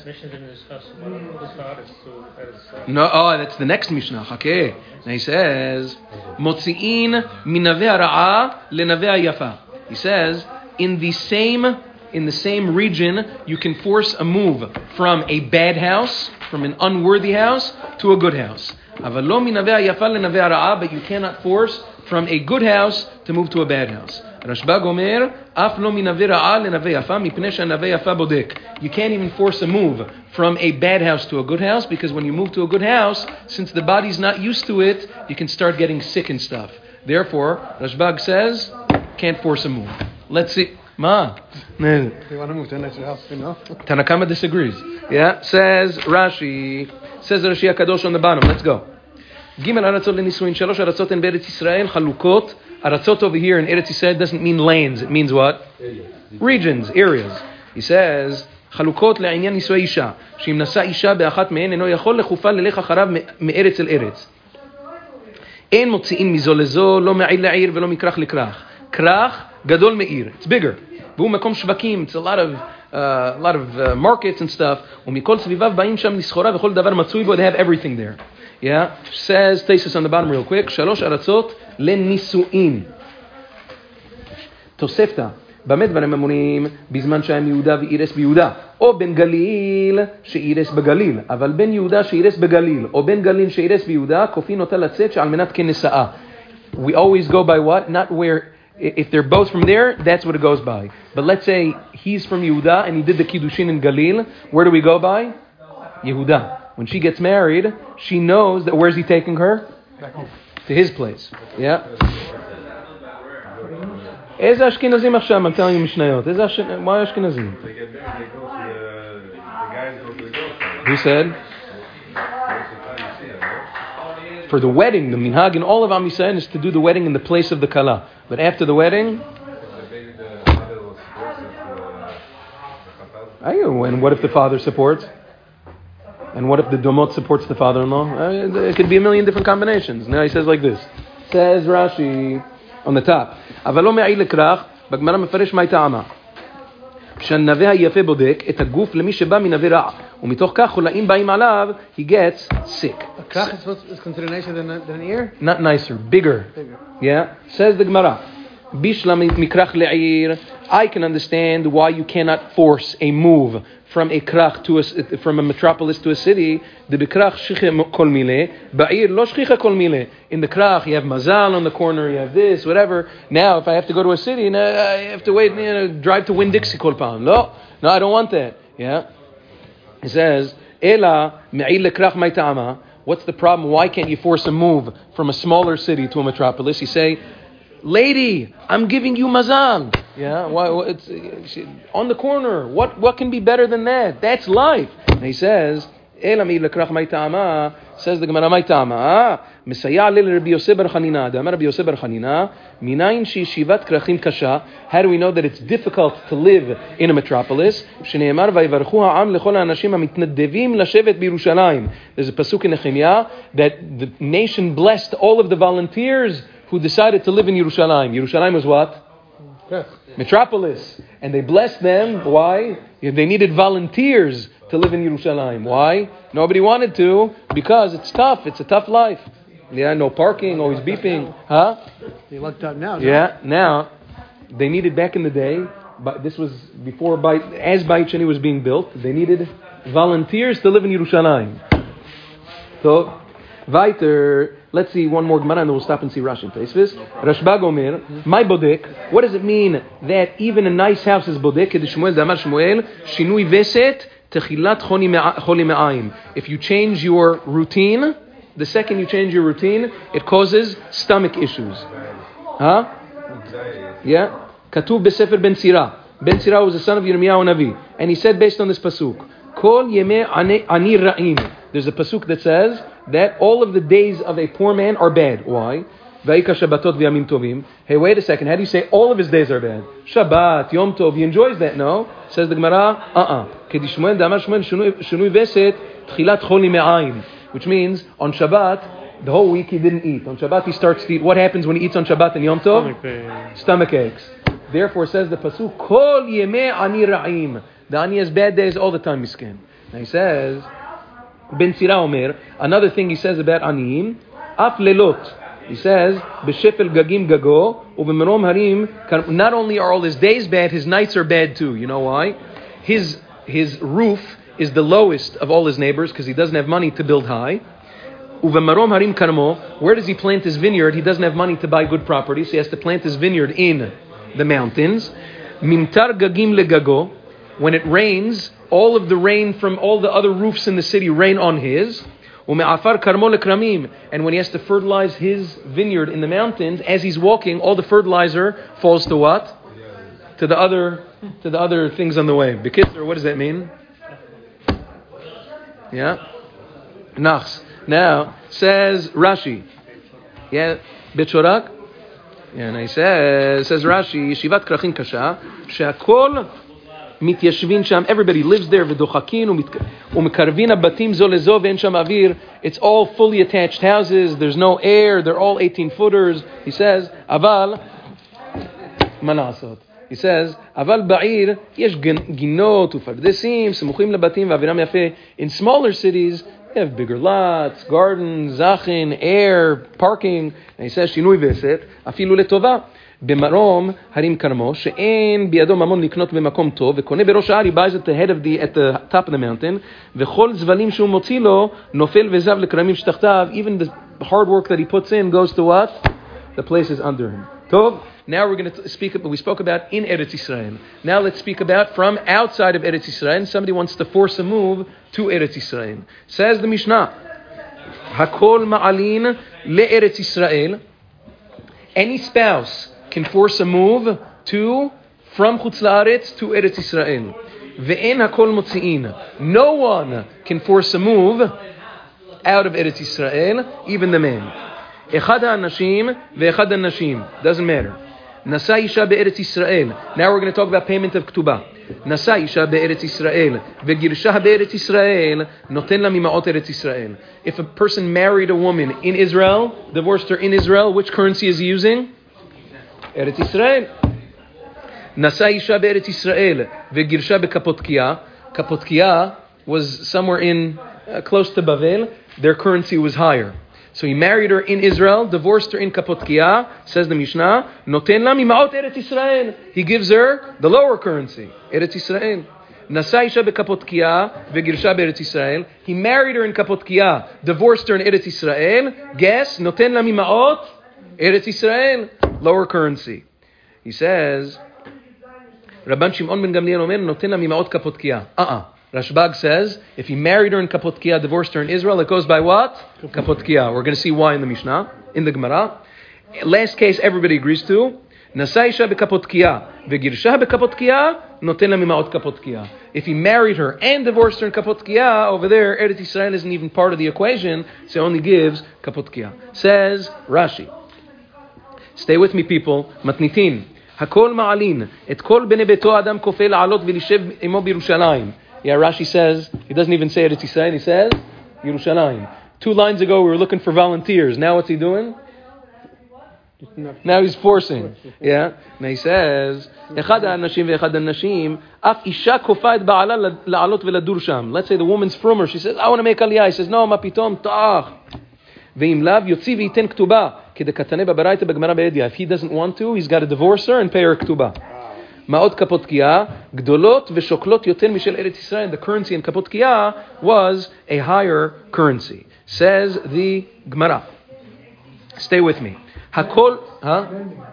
No, oh, that's the next Mishnah. Okay. Now he says... Motzi'in minaveh ra'a lenaveh yafa. He says, in the same... in the same region, you can force a move from a bad house, from an unworthy house, to a good house. But you cannot force from a good house to move to a bad house. Rashba Gomer, Af lo minaveh ra'a lenaveh yafa, mipnei she'naveh yafa bodek. You can't even force a move from a bad house to a good house, because when you move to a good house, since the body's not used to it, you can start getting sick and stuff. Therefore, Rashbag says, can't force a move. Let's see. Ma. They want to move to a nicer house, you know? Tanakama disagrees. Yeah, says Rashi. Says Rashi HaKadosh on the bottom. Let's go. Gimel aratzot lenisuin. Shalosh aratzot in Eretz Yisrael chalukot. Aratzot over here in Eretz Yisrael doesn't mean lands. It means what? Regions, areas. He says chalukot le'inyan nisui isha. Sheim nasa isha be'achat me'en eno yachol lechufa lelech acharav me'eretz el eretz. En motzi'in mizo lezo lo me'ir le'ir velo mikrach lekrach. Krach gadol me'ir. It's bigger. It's a lot of uh, a lot of uh, markets and stuff. They have everything there. Yeah, says Taisus on the bottom real quick. Shalosh aratzot lenisuin. תוספתא, במה דברים אמורים בזמן שהם יהודה ואירס ביהודה, או בן גליל שאירס בגליל, אבל בן יהודה שאירס בגליל, או בן גליל שאירס ביהודה, כופין אותה לצאת שעל מנת כנשאה. We always go by what? Not where, if they're both from there, that's what it goes by. But let's say he's from Yehuda and he did the Kiddushin in Galil, where do we go by? Yehuda. When she gets married, she knows that where's he taking her? Back home. To his place. Yeah. איזה אשכנזים עכשיו? I'm telling you משניות. איזה אשכנזים? מה אשכנזים? Who said? For the wedding, the minhag in all of Am Yisrael is to do the wedding in the place of the kala. But after the wedding, and what if the father supports? And what if the domot supports the father-in-law? It could be a million different combinations. Now he says like this. Says Rashi on the top. אבל לא מעיל לכרך, בגמרא מפרש מה טעמה. שהנווה היפה בודק את הגוף למי שבא מנווה רע. ומתוך כך חולאים באים עליו, he gets sick. A krach is, supposed, is considered nicer than, than an ear? Not nicer, bigger. Bigger. Yeah. Says the Gemara. Bishla mikrach le'ir. I can understand why you cannot force a move from a krach to a, from a metropolis to a city. The bikrach shchicha kol mile, ba'ir lo shchicha kol mile. In the krach, you have mazal on the corner, you have this, whatever. Now, if I have to go to a city, no, I have to wait, you know, drive to Winn-Dixie kol pam. No, no, I don't want that. Yeah. He says, Ela me'il lekrach may ta'ama. What's the problem? Why can't you force a move from a smaller city to a metropolis? You say, lady, I'm giving you mazal. Yeah, why? It's on the corner. What? What can be better than that? That's life. And he says, "Elami lekrach may ta'ama." Says the Gemara, "May ta'ama." Mesayah lil Rabbi Yosef bar Chanina. Damar Rabbi Yosef bar Chanina. Minayin she shivat krachim kasha. How do we know that it's difficult to live in a metropolis? Shneimar vayivarchu ha'am lechol ha'anashim ha'mitnadevim lashevet b'Yerushalayim. There's a pasuk in Nehemiah that the nation blessed all of the volunteers who decided to live in Yerushalayim. Yerushalayim was what? Yes. Metropolis. And they blessed them. Why? They needed volunteers to live in Yerushalayim. Why? Nobody wanted to, because it's tough. It's a tough life. Yeah, no parking, always beeping. Huh? They lucked out now. Yeah, now, they needed back in the day, but this was before, Beit, as Beit Sheni was being built, they needed volunteers to live in Yerushalayim. So, weiter, let's see one more Gemara and then we'll stop and see Rashi in Tosfos. Rashbag Omer, my bodek. What does it mean that even a nice house is bodek? Kedi Shmuel, Damar Shmuel, Shinui Veset, Techilat Choli Me'ayim. If you change your routine, the second you change your routine, it causes stomach issues. Huh? Yeah? Katuv Besefer Ben Sira. Ben Sira was the son of Yirmiyahu Navi. And he said based on this pasuk, Kol Yemei Ani Ra'im. There's a pasuk that says that all of the days of a poor man are bad. Why? Vayika Shabbatot v'yamim tovim. Hey, wait a second. How do you say all of his days are bad? Shabbat, Yom Tov. He enjoys that, no? Says the Gemara, uh-uh. Kedi Shmuel, Damar Shmuel, Shinui Veset, Tchilat Choli Me'ayim. Which means, on Shabbat, the whole week he didn't eat. On Shabbat he starts to eat. What happens when he eats on Shabbat and Yom Tov? Stomach pain. Stomach aches. Therefore, says the pasuk, Kol Yemei Ani Ra'im. The Ani has bad days all the time, miskin. Now he says, Ben Sira Omer, another thing he says about Aniyim, Af Lelot. He says, B'shefel Gagim Gago, U'b'merom Harim, not only are all his days bad, his nights are bad too. You know why? His his roof is the lowest of all his neighbors because he doesn't have money to build high. U'v'marom Harim Karmo, where does he plant his vineyard? He doesn't have money to buy good property, so he has to plant his vineyard in the mountains. Mimtar Gagim Legago, when it rains, all of the rain from all the other roofs in the city rain on his. U'me'afar Karmo Lekramim, and when he has to fertilize his vineyard in the mountains, as he's walking, all the fertilizer falls to what? To the other, to the other things on the way. Bekitzer, what does that mean? Yeah? Nachs. Now, says Rashi. Yeah? Bitchorak? Yeah, and he says, says Rashi, Shivat Krachin Kasha, She'akol מתיישבים שם, everybody lives there, ודוחקים ומקרבים הבתים זו לזו ואין שם אוויר. It's all fully attached houses, there's no air, they're all eighteen footers. He says, אבל, מה לעשות? He says, אבל בעיר יש גינות ופרדסים, סמוכים לבתים ואווירם יפה. In smaller cities, They have bigger lots, gardens, zachin, air, parking. And he says, שינוי ועשת, אפילו לטובה. במרום הרים כרמו, שאין בידו ממון לקנות במקום טוב, וקונה בראש ההר, he buys at the head of the, at the top of the mountain, וכל זבלים שהוא מוציא לו, נופל וזב לכרמים שתחתיו, even the hard work that he puts in goes to what? The places under him. Tov. Now we're going to speak about, we spoke about in Eretz Yisrael. Now let's speak about from outside of Eretz Yisrael. Somebody wants to force a move to Eretz Yisrael. Says the Mishnah, Hakol ma'alin le'eretz Yisrael. Any spouse can force a move to, from Chutz La'aretz to Eretz Yisrael. Ve'en hakol motzi'in. No one can force a move out of Eretz Yisrael, even the man. Echad ha'anashim ve'echad ha'nashim. Doesn't matter. Nasa isha be'eretz Yisrael. Now we're going to talk about payment of ketubah. Nasa isha be'eretz Yisrael. Ve'girsha be'eretz Yisrael. Noten la mima'ot eretz Yisrael. If a person married a woman in Israel, divorced her in Israel, which currency is he using? Eretz Yisrael. Nasa isha be'eretz Yisrael. Ve'girsha be'kapotkia. Kapotkia was somewhere in, uh, close to Bavel. Their currency was higher. So he married her in Israel, divorced her in Kapotkia, says the Mishnah, Noten la mima'ot Eretz Yisrael. He gives her the lower currency, Eretz Yisrael. Nasa isha beKapotkia, vegirsha be'Eretz Yisrael. He married her in Kapotkia, divorced her in Eretz Yisrael. Guess, Noten la mima'ot Eretz Yisrael. Lower currency. He says, Rabban Shimon ben Gamliel omer, Noten la mima'ot Kapotkia. Uh-uh. Rashbag says, if he married her in Kapotkia, divorced her in Israel, it goes by what? Kapotkia. We're going to see why in the Mishnah, in the Gemara. Last case, everybody agrees to. Nasa isha beKapotkia, vegirsha beKapotkia, noten la mima'ot Kapotkia. If he married her and divorced her in Kapotkia, over there, Eretz Yisrael isn't even part of the equation, so it only gives Kapotkia. Says Rashi. Stay with me, people. Matnitin. Hakol ma'alin. Et kol bnei beto adam kofel alot v'lishev imo b'Yerushalayim. Yeah, Rashi says, he doesn't even say Eretz Yisrael, he says Yerushalayim. Two lines ago we were looking for volunteers. Now what's he doing? Now he's forcing. Yeah. Now he says, Echad ha'anashim ve'echad ha'nashim, af isha kofa et ba'ala la'alot ve'ladur sham. Let's say the woman's from her. She says, I want to make aliyah. He says, no, ma pitom, ta'ach. Ve'im lav yotzi v'yiten ketubah. Kedekatane b'baraita b'gemara be'edia. If he doesn't want to, he's got to divorce her and pay her ketubah. Ma'ot Kapotkia, Gdolot v'shoklot yoter mishel Eretz Yisrael. The currency in Kapotkia was a higher currency. Says the Gemara. Stay with me. Hakol, huh?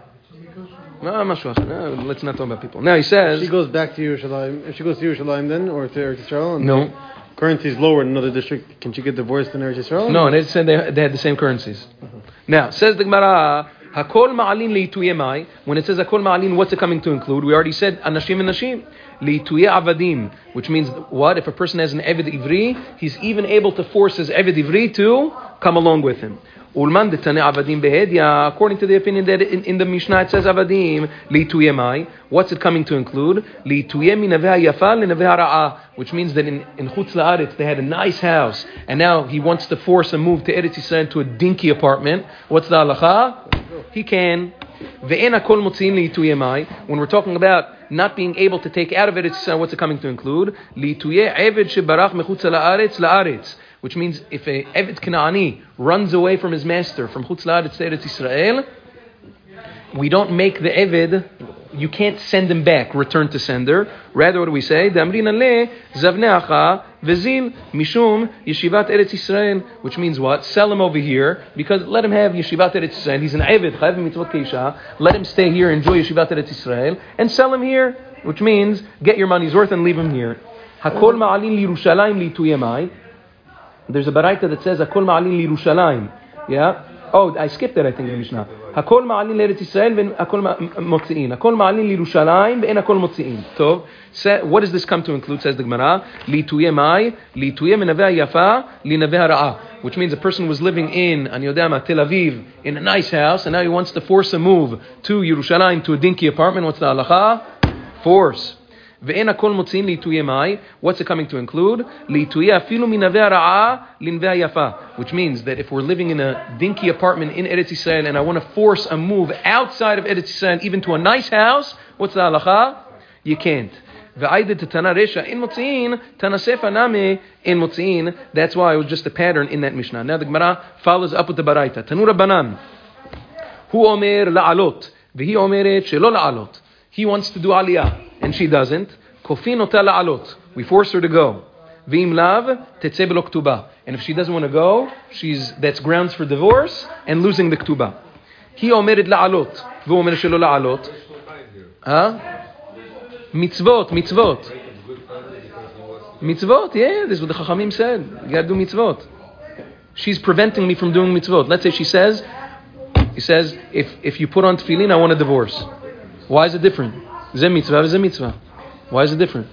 No, no, let's not talk about people. Now he says. If she goes back to Yerushalayim. If she goes to Yerushalayim then, or to Eretz Yisrael, and no. currency is lower in another district, can she get divorced in Eretz Yisrael? No, they said they, they had the same currencies. Uh-huh. Now says the Gemara. Hakol ma'alin le'ituye mai. When it says hakol ma'alin, what's it coming to include? We already said anashim and nashim. Le'ituye avadim, which means what? If a person has an eved ivri, he's even able to force his eved ivri to come along with him. Ulman detane avadim behedya. According to the opinion that in, in the Mishnah it says avadim le'ituye mai. What's it coming to include? Le'ituye minaveh yafa le'naveh ra'ah, which means that in in Chutz La'aretz they had a nice house, and now he wants to force a move to Eretz Yisrael to a dinky apartment. What's the halacha? He can. When we're talking about not being able to take out of Eretz Yisrael, what's it coming to include? Which means if a Eved Kanaani runs away from his master from Chutz La'aretz to Eretz Yisrael, we don't make the Eved, you can't send him back, return to sender. Rather, what do we say? Vezil mishum yeshivat Eretz Yisrael, which means what? Sell him over here, because let him have yeshivat Eretz Yisrael. He's an Eved, chayav mitzvot keisha. Let him stay here, enjoy yeshivat Eretz Yisrael, and sell him here, which means get your money's worth and leave him here. Hakol ma'alin liYerushalayim li'ituye mai. There's a baraita that says hakol ma'alin liYerushalayim. Yeah. Oh, I skipped that, I think, in the Mishnah. Hakol ma'alin le'Eretz Yisrael ve'en hakol motzi'in. Hakol ma'alin liYerushalayim ve'en hakol motzi'in. So, what does this come to include, says the Gemara? Li'ituye mai, li'ituye minaveh yafa, li'naveh ra'ah. Which means a person was living in, an yodama, Tel Aviv, in a nice house, and now he wants to force a move to Yerushalayim, to a dinky apartment. What's the halacha? Force. Ve'en hakol motzi'in li'ituye mai. What's it coming to include? Li'ituye afilu minaveh ra'ah, li'naveh yafa. Which means that if we're living in a dinky apartment in Eretz Yisrael and I want to force a move outside of Eretz Yisrael, even to a nice house, what's the halacha? You can't. V'aydid Tana Resha in Motziin, Tana Sefa Name in Motziin. That's why it was just a pattern in that Mishnah. Now the Gemara follows up with the Baraita. Tanura Banan. Hu Omer La'alot. V'hi Omeret Shelo La'alot. He wants to do Aliyah, and she doesn't. Kofin Ota La'alot. We force her to go. V'im Lav Tetzeh B'lo K'tuba. And if she doesn't want to go, she's that's grounds for divorce and losing the K'tuba. He Omeret La'alot. V'hu Omer Shelo La'alot. Huh? Mitzvot, mitzvot. Mitzvot, yeah, this is what the Chachamim said. You got to do mitzvot. She's preventing me from doing mitzvot. Let's say she says, he says, if if you put on tefillin, I want a divorce. Why is it different? Zeh mitzvah, zeh mitzvah. Why is it different?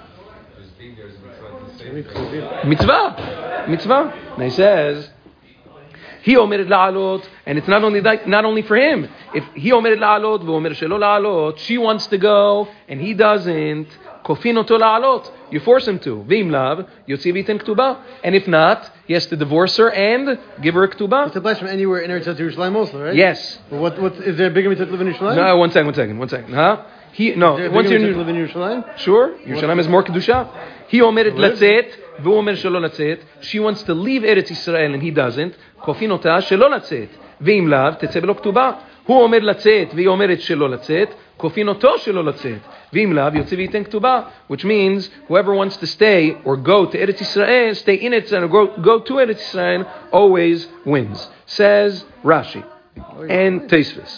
Mitzvah, mitzvah. And he says, he omered la'alot, and it's not only that, not only for him. If he omered la'alot, v'omer shelo la'alot, she wants to go and he doesn't. Kofin oto la'alot, you force him to. V'im lav, yotzi v'iten k'tuba. And if not, he has to divorce her and give her a k'tuba. It's applies from anywhere in Eretz Yerushalayim also, right? Yes. But what what is there a bigger mitzvah to live in Yerushalayim? No, one second, one second, one second. Huh? He no. Is there a Once bigger you're mitzvah in to live in Yerushalayim? Sure, Yerushalayim is more kedusha. He omeret latzet, v'omer shelo latzet. She wants to leave Eretz Yisrael and he doesn't. Kofin ota shelo latzet. V'im lav tetzeh b'lo k'tuba. Hu omer latzet v'hi omeret shelo latzet. Kofin oto shelo latzet. V'im lav yotzi v'yiten k'tuba. Which means whoever wants to stay or go to Eretz Yisrael, stay in Eretz Yisrael, or go, go to Eretz Yisrael, always wins. Says Rashi and Tosfos.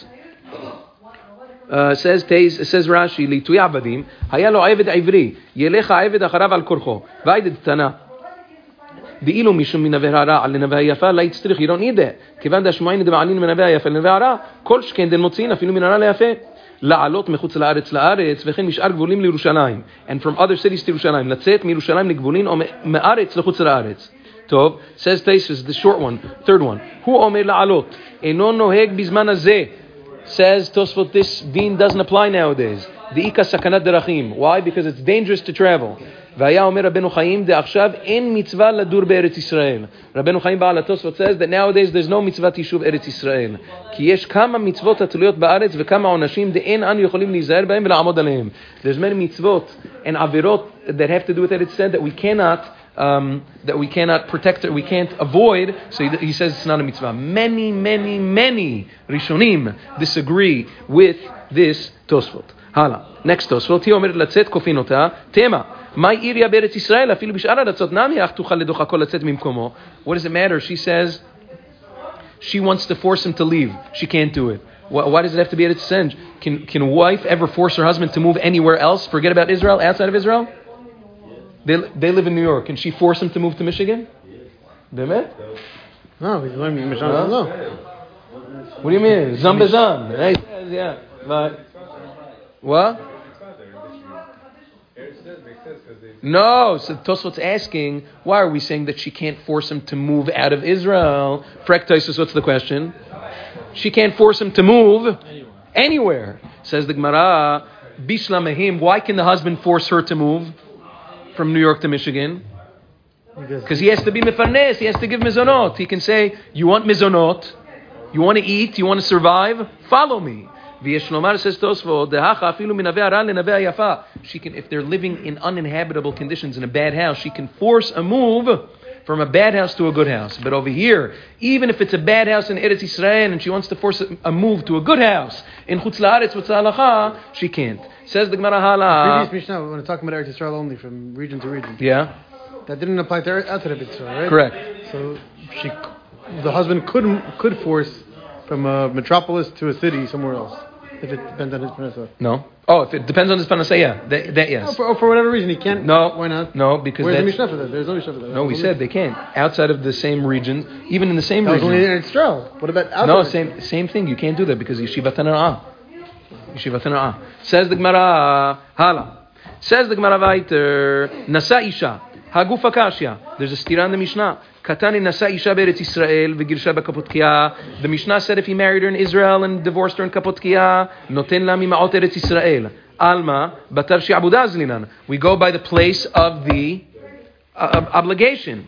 Uh, says Teis, says Rashi, Litui Abadim, היה לו עבד עברי, ילך העבד אחריו על כורחו, ועיד תנא. דאילו משום מנבא הרע על לנבא היפה, לא יצטרך, you don't need that. כיוון דשמעין דמעלין מנבא היפה לנבא הרע, כל שכן דן מוציאים אפילו מן הרע ליפה. לעלות מחוץ לארץ לארץ, וכן משאר גבולים לירושלים. And from other cities to ירושלים. לצאת מירושלים לגבולין, או מארץ לחוץ לארץ. טוב, says Tosfos, the short one, third one. הוא אומר לעלות, אינו נוהג בזמן הזה. Says Tosfot, this deen doesn't apply nowadays. De'ika sakanat derachim. Why? Because it's dangerous to travel. V'aya omer Rabbeinu Chaim de'achshav en mitzvah ladur be'eretz Yisrael. Rabbeinu Chaim Ba'al Tosfot says that nowadays there's no mitzvah tishuv eretz Yisrael. Ki yesh kama mitzvot atuliyot ba'aretz v'kama onashim de'en anu yocholim lizaher b'hem v'la'amod alehem. There's many mitzvot and avirot that have to do with Eretz Yisrael that we cannot Um, that we cannot protect it, we can't avoid. So he, he says it's not a mitzvah. Many, many, many Rishonim disagree with this Tosfot. Hala. Next Tosfot. He omer latzet kofin ota. Tema. My area be'eretz Yisrael afilu b'shara latzot nami ach tuchal ledocha kol latzet mimkomo. What does it matter? She says she wants to force him to leave. She can't do it. Why, why does it have to be Eretz Yisrael? Can can a wife ever force her husband to move anywhere else? Forget about Israel, outside of Israel? They they live in New York. Can she force him to move to Michigan? Demet? No, he's learning Michigan. No. What do you mean? Zambezan. Yeah. But what? No. So Tosfot's asking, why are we saying that she can't force him to move out of Israel? Frek Tosfos, what's the question? She can't force him to move anywhere. Says the Gemara, Bishlamahim. Why can the husband force her to move from New York to Michigan? Because he has to be mefarnes, he has to give mizonot. He can say, you want mizonot, you want to eat, you want to survive, follow me. V'yeshlomar says Tosfot, she can, if they're living in uninhabitable conditions in a bad house, she can force a move from a bad house to a good house. But over here, even if it's a bad house in Eretz Yisrael and she wants to force a move to a good house in Chutz La'aretz with Halacha, she can't. Says the Gemara Hala. Previous Mishnah, when we're talking about Eretz Yisrael only, from region to region. Yeah. That didn't apply to outside of Israel, right? Correct. So she, the husband could could force from a metropolis to a city somewhere else, if it depends on his parnasa. No. Oh, if it depends on his parnasa, yeah, that, that yes. Oh, for, or for whatever reason he can't. No. Why not? No, because where's that's, the Mishnah for that? There's no Mishnah for that. No, we said they can't. Outside of the same region, even in the same that region. was only in Israel. What about outside? No, same same thing. You can't do that because yeshivat hanara'ah. Yeshivat hanara'ah. Says the Gemara, hala. Says the Gemara weiter, nasa isha, haguf akashya. There's a stira in the Mishnah. Katani nasa isha be'eretz Yisrael v'girsha b'kapotkiya. The Mishnah said if he married her in Israel and divorced her in Kapotkiya, noten la mima'ot eretz Yisrael. Alma batar she'abudah zlinan. We go by the place of the uh, obligation.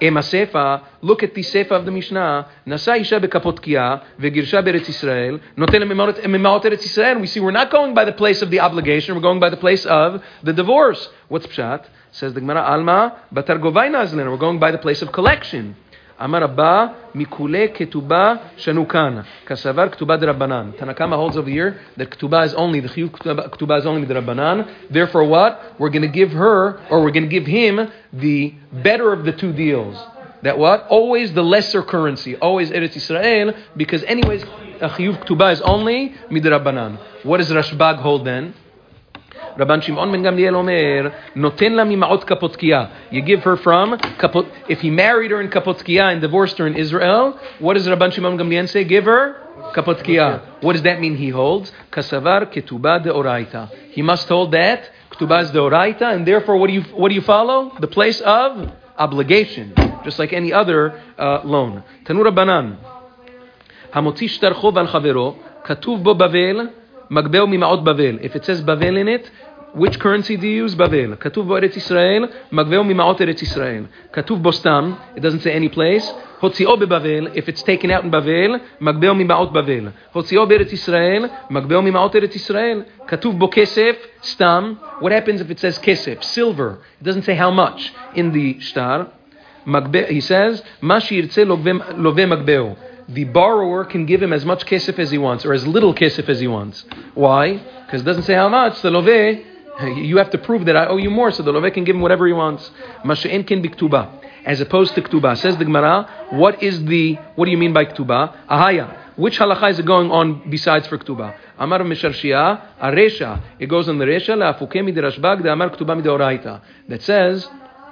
Ema sefa, look at the sefa of the Mishnah. Nasa isha bekapot kiya, vegirsha beretz Yisrael, notel mimaot eretz Yisrael. We see we're not going by the place of the obligation, we're going by the place of the divorce. What's pshat? Says the Gemara, Alma, batar govai nazlin. We're going by the place of collection. Amar Abba, mikule ketuba shanukan, kasavar ketuba de Rabbanan. Tanakama holds over here that ketuba is only, the chiyuv ketuba is only the Rabbanan. Therefore what? We're going to give her, or we're going to give him, the better of the two deals. That what? Always the lesser currency. Always Eretz Yisrael, because anyways, a chiyuv ketuba is only midrabanan. What does Rashbag hold then? Rabban Shimon ben Gamliel Omer, noten la mima'ot kapotkiya. You give her from kapot. If he married her in kapotkiya and divorced her in Israel, what does Rabban Shimon ben Gamliel say? Give her kapotkiya. What does that mean? He holds kasavar ketuba de oraita. He must hold that ketuba is de oraita, and therefore, what do you what do you follow? The place of obligation, just like any other uh, loan. Tanu Rabbanan, hamotzi shtar chov al chavero, katuv bo bavel. Magbeo mima'ot Bavel. If it says Bavel in it, which currency do you use? Bavel. Katuv bo Eretz Yisrael, Magbeo mima'ot Eretz Yisrael. Katuv bo Stam, it doesn't say any place. Hotzio be Bavel, if it's taken out in Bavel, Magbeo mima'ot Bavel. Hotzio be Eretz Yisrael, Magbeo mima'ot Eretz Yisrael. Katuv bo Kesef, Stam. What happens if it says Kesef, silver? It doesn't say how much in the shtar. Magbe, he says, Ma shirtze love Magbeo. The borrower can give him as much kesef as he wants, or as little kesef as he wants. Why? Because it doesn't say how much. The love, you have to prove that I owe you more, so the love can give him whatever he wants. Masha'en ken b'ktuba, as opposed to ktuba. Says the Gemara, what is the, what do you mean by ktuba? Ahaya. Which halacha is it going on besides for ktuba? Amar misharshia, aresha. It goes on the resha, la'afuke midrashbag, de amar ktuba midoraita. That says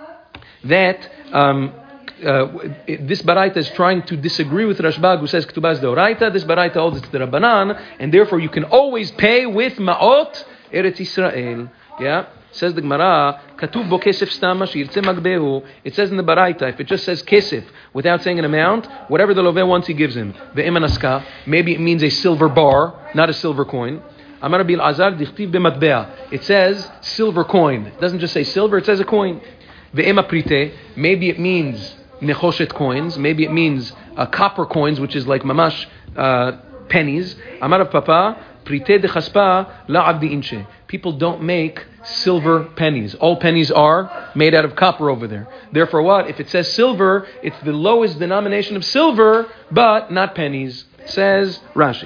that, um, Uh, this baraita is trying to disagree with Rashbag, who says ketubah is the oraita. This baraita holds it's the Rabbanan, and therefore you can always pay with ma'ot Eretz Yisrael. Yeah, says the Gemara, katuv bo kesef stama shirtze magbehu. It says in the baraita, if it just says kesef without saying an amount, whatever the loveh wants, he gives him. Ve'emanaska, maybe it means a silver bar, not a silver coin. Amar bil azar dichtiv bematbea. It says silver coin. It doesn't just say silver; it says a coin. Ve'ema prite, maybe it means nechoshet coins. Maybe it means uh, copper coins, which is like mamash uh, pennies. Amar of Papa, prite de chaspa la abdi inche. People don't make silver pennies. All pennies are made out of copper over there. Therefore, what? If it says silver, it's the lowest denomination of silver, but not pennies. Says Rashi.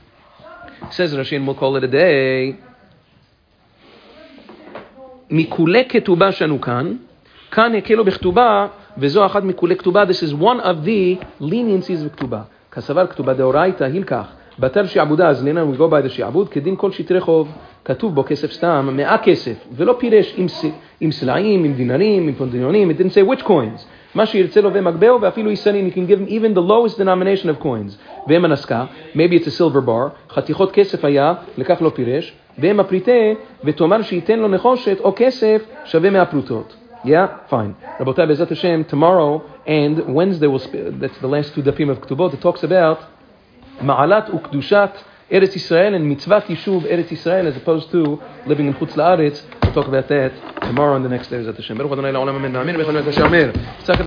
Says Rashi, and we'll call it a day. Mikule ketubah shanukan. Kan hekelo b'ktuba. This is one of the leniencies of Ketubah. Kasavar Ketubah deoraita hilkach. Batar shi'abuda azlina, we go by the shi'abud. Kedin kol shitre chov. Katuv bo kesef stam. Me'a kesef. Velo piresh im slaim, im dinarim, im pondinyonim. It didn't say which coins. Ma shirtze love magbeo, ve'afilu isanin. You can give him even the lowest denomination of coins. Ve'emanaska. Maybe it's a silver bar. Chatichot kesef haya. Lekach lo piresh. Ve'ema prite. Ve'tomar shi'iten lo nechoshet o kesef. Shave me'a prutot. Yeah, fine. Rabotai Be'ezat Hashem, tomorrow and Wednesday, will sp- that's the last two dapim of Ketubot, it talks about Ma'alat Ukdushat Eretz Yisrael and Mitzvat Yishuv Eretz Yisrael, as opposed to living in Chutz La'aretz. We'll talk about that tomorrow and the next day, Be'ezat Hashem.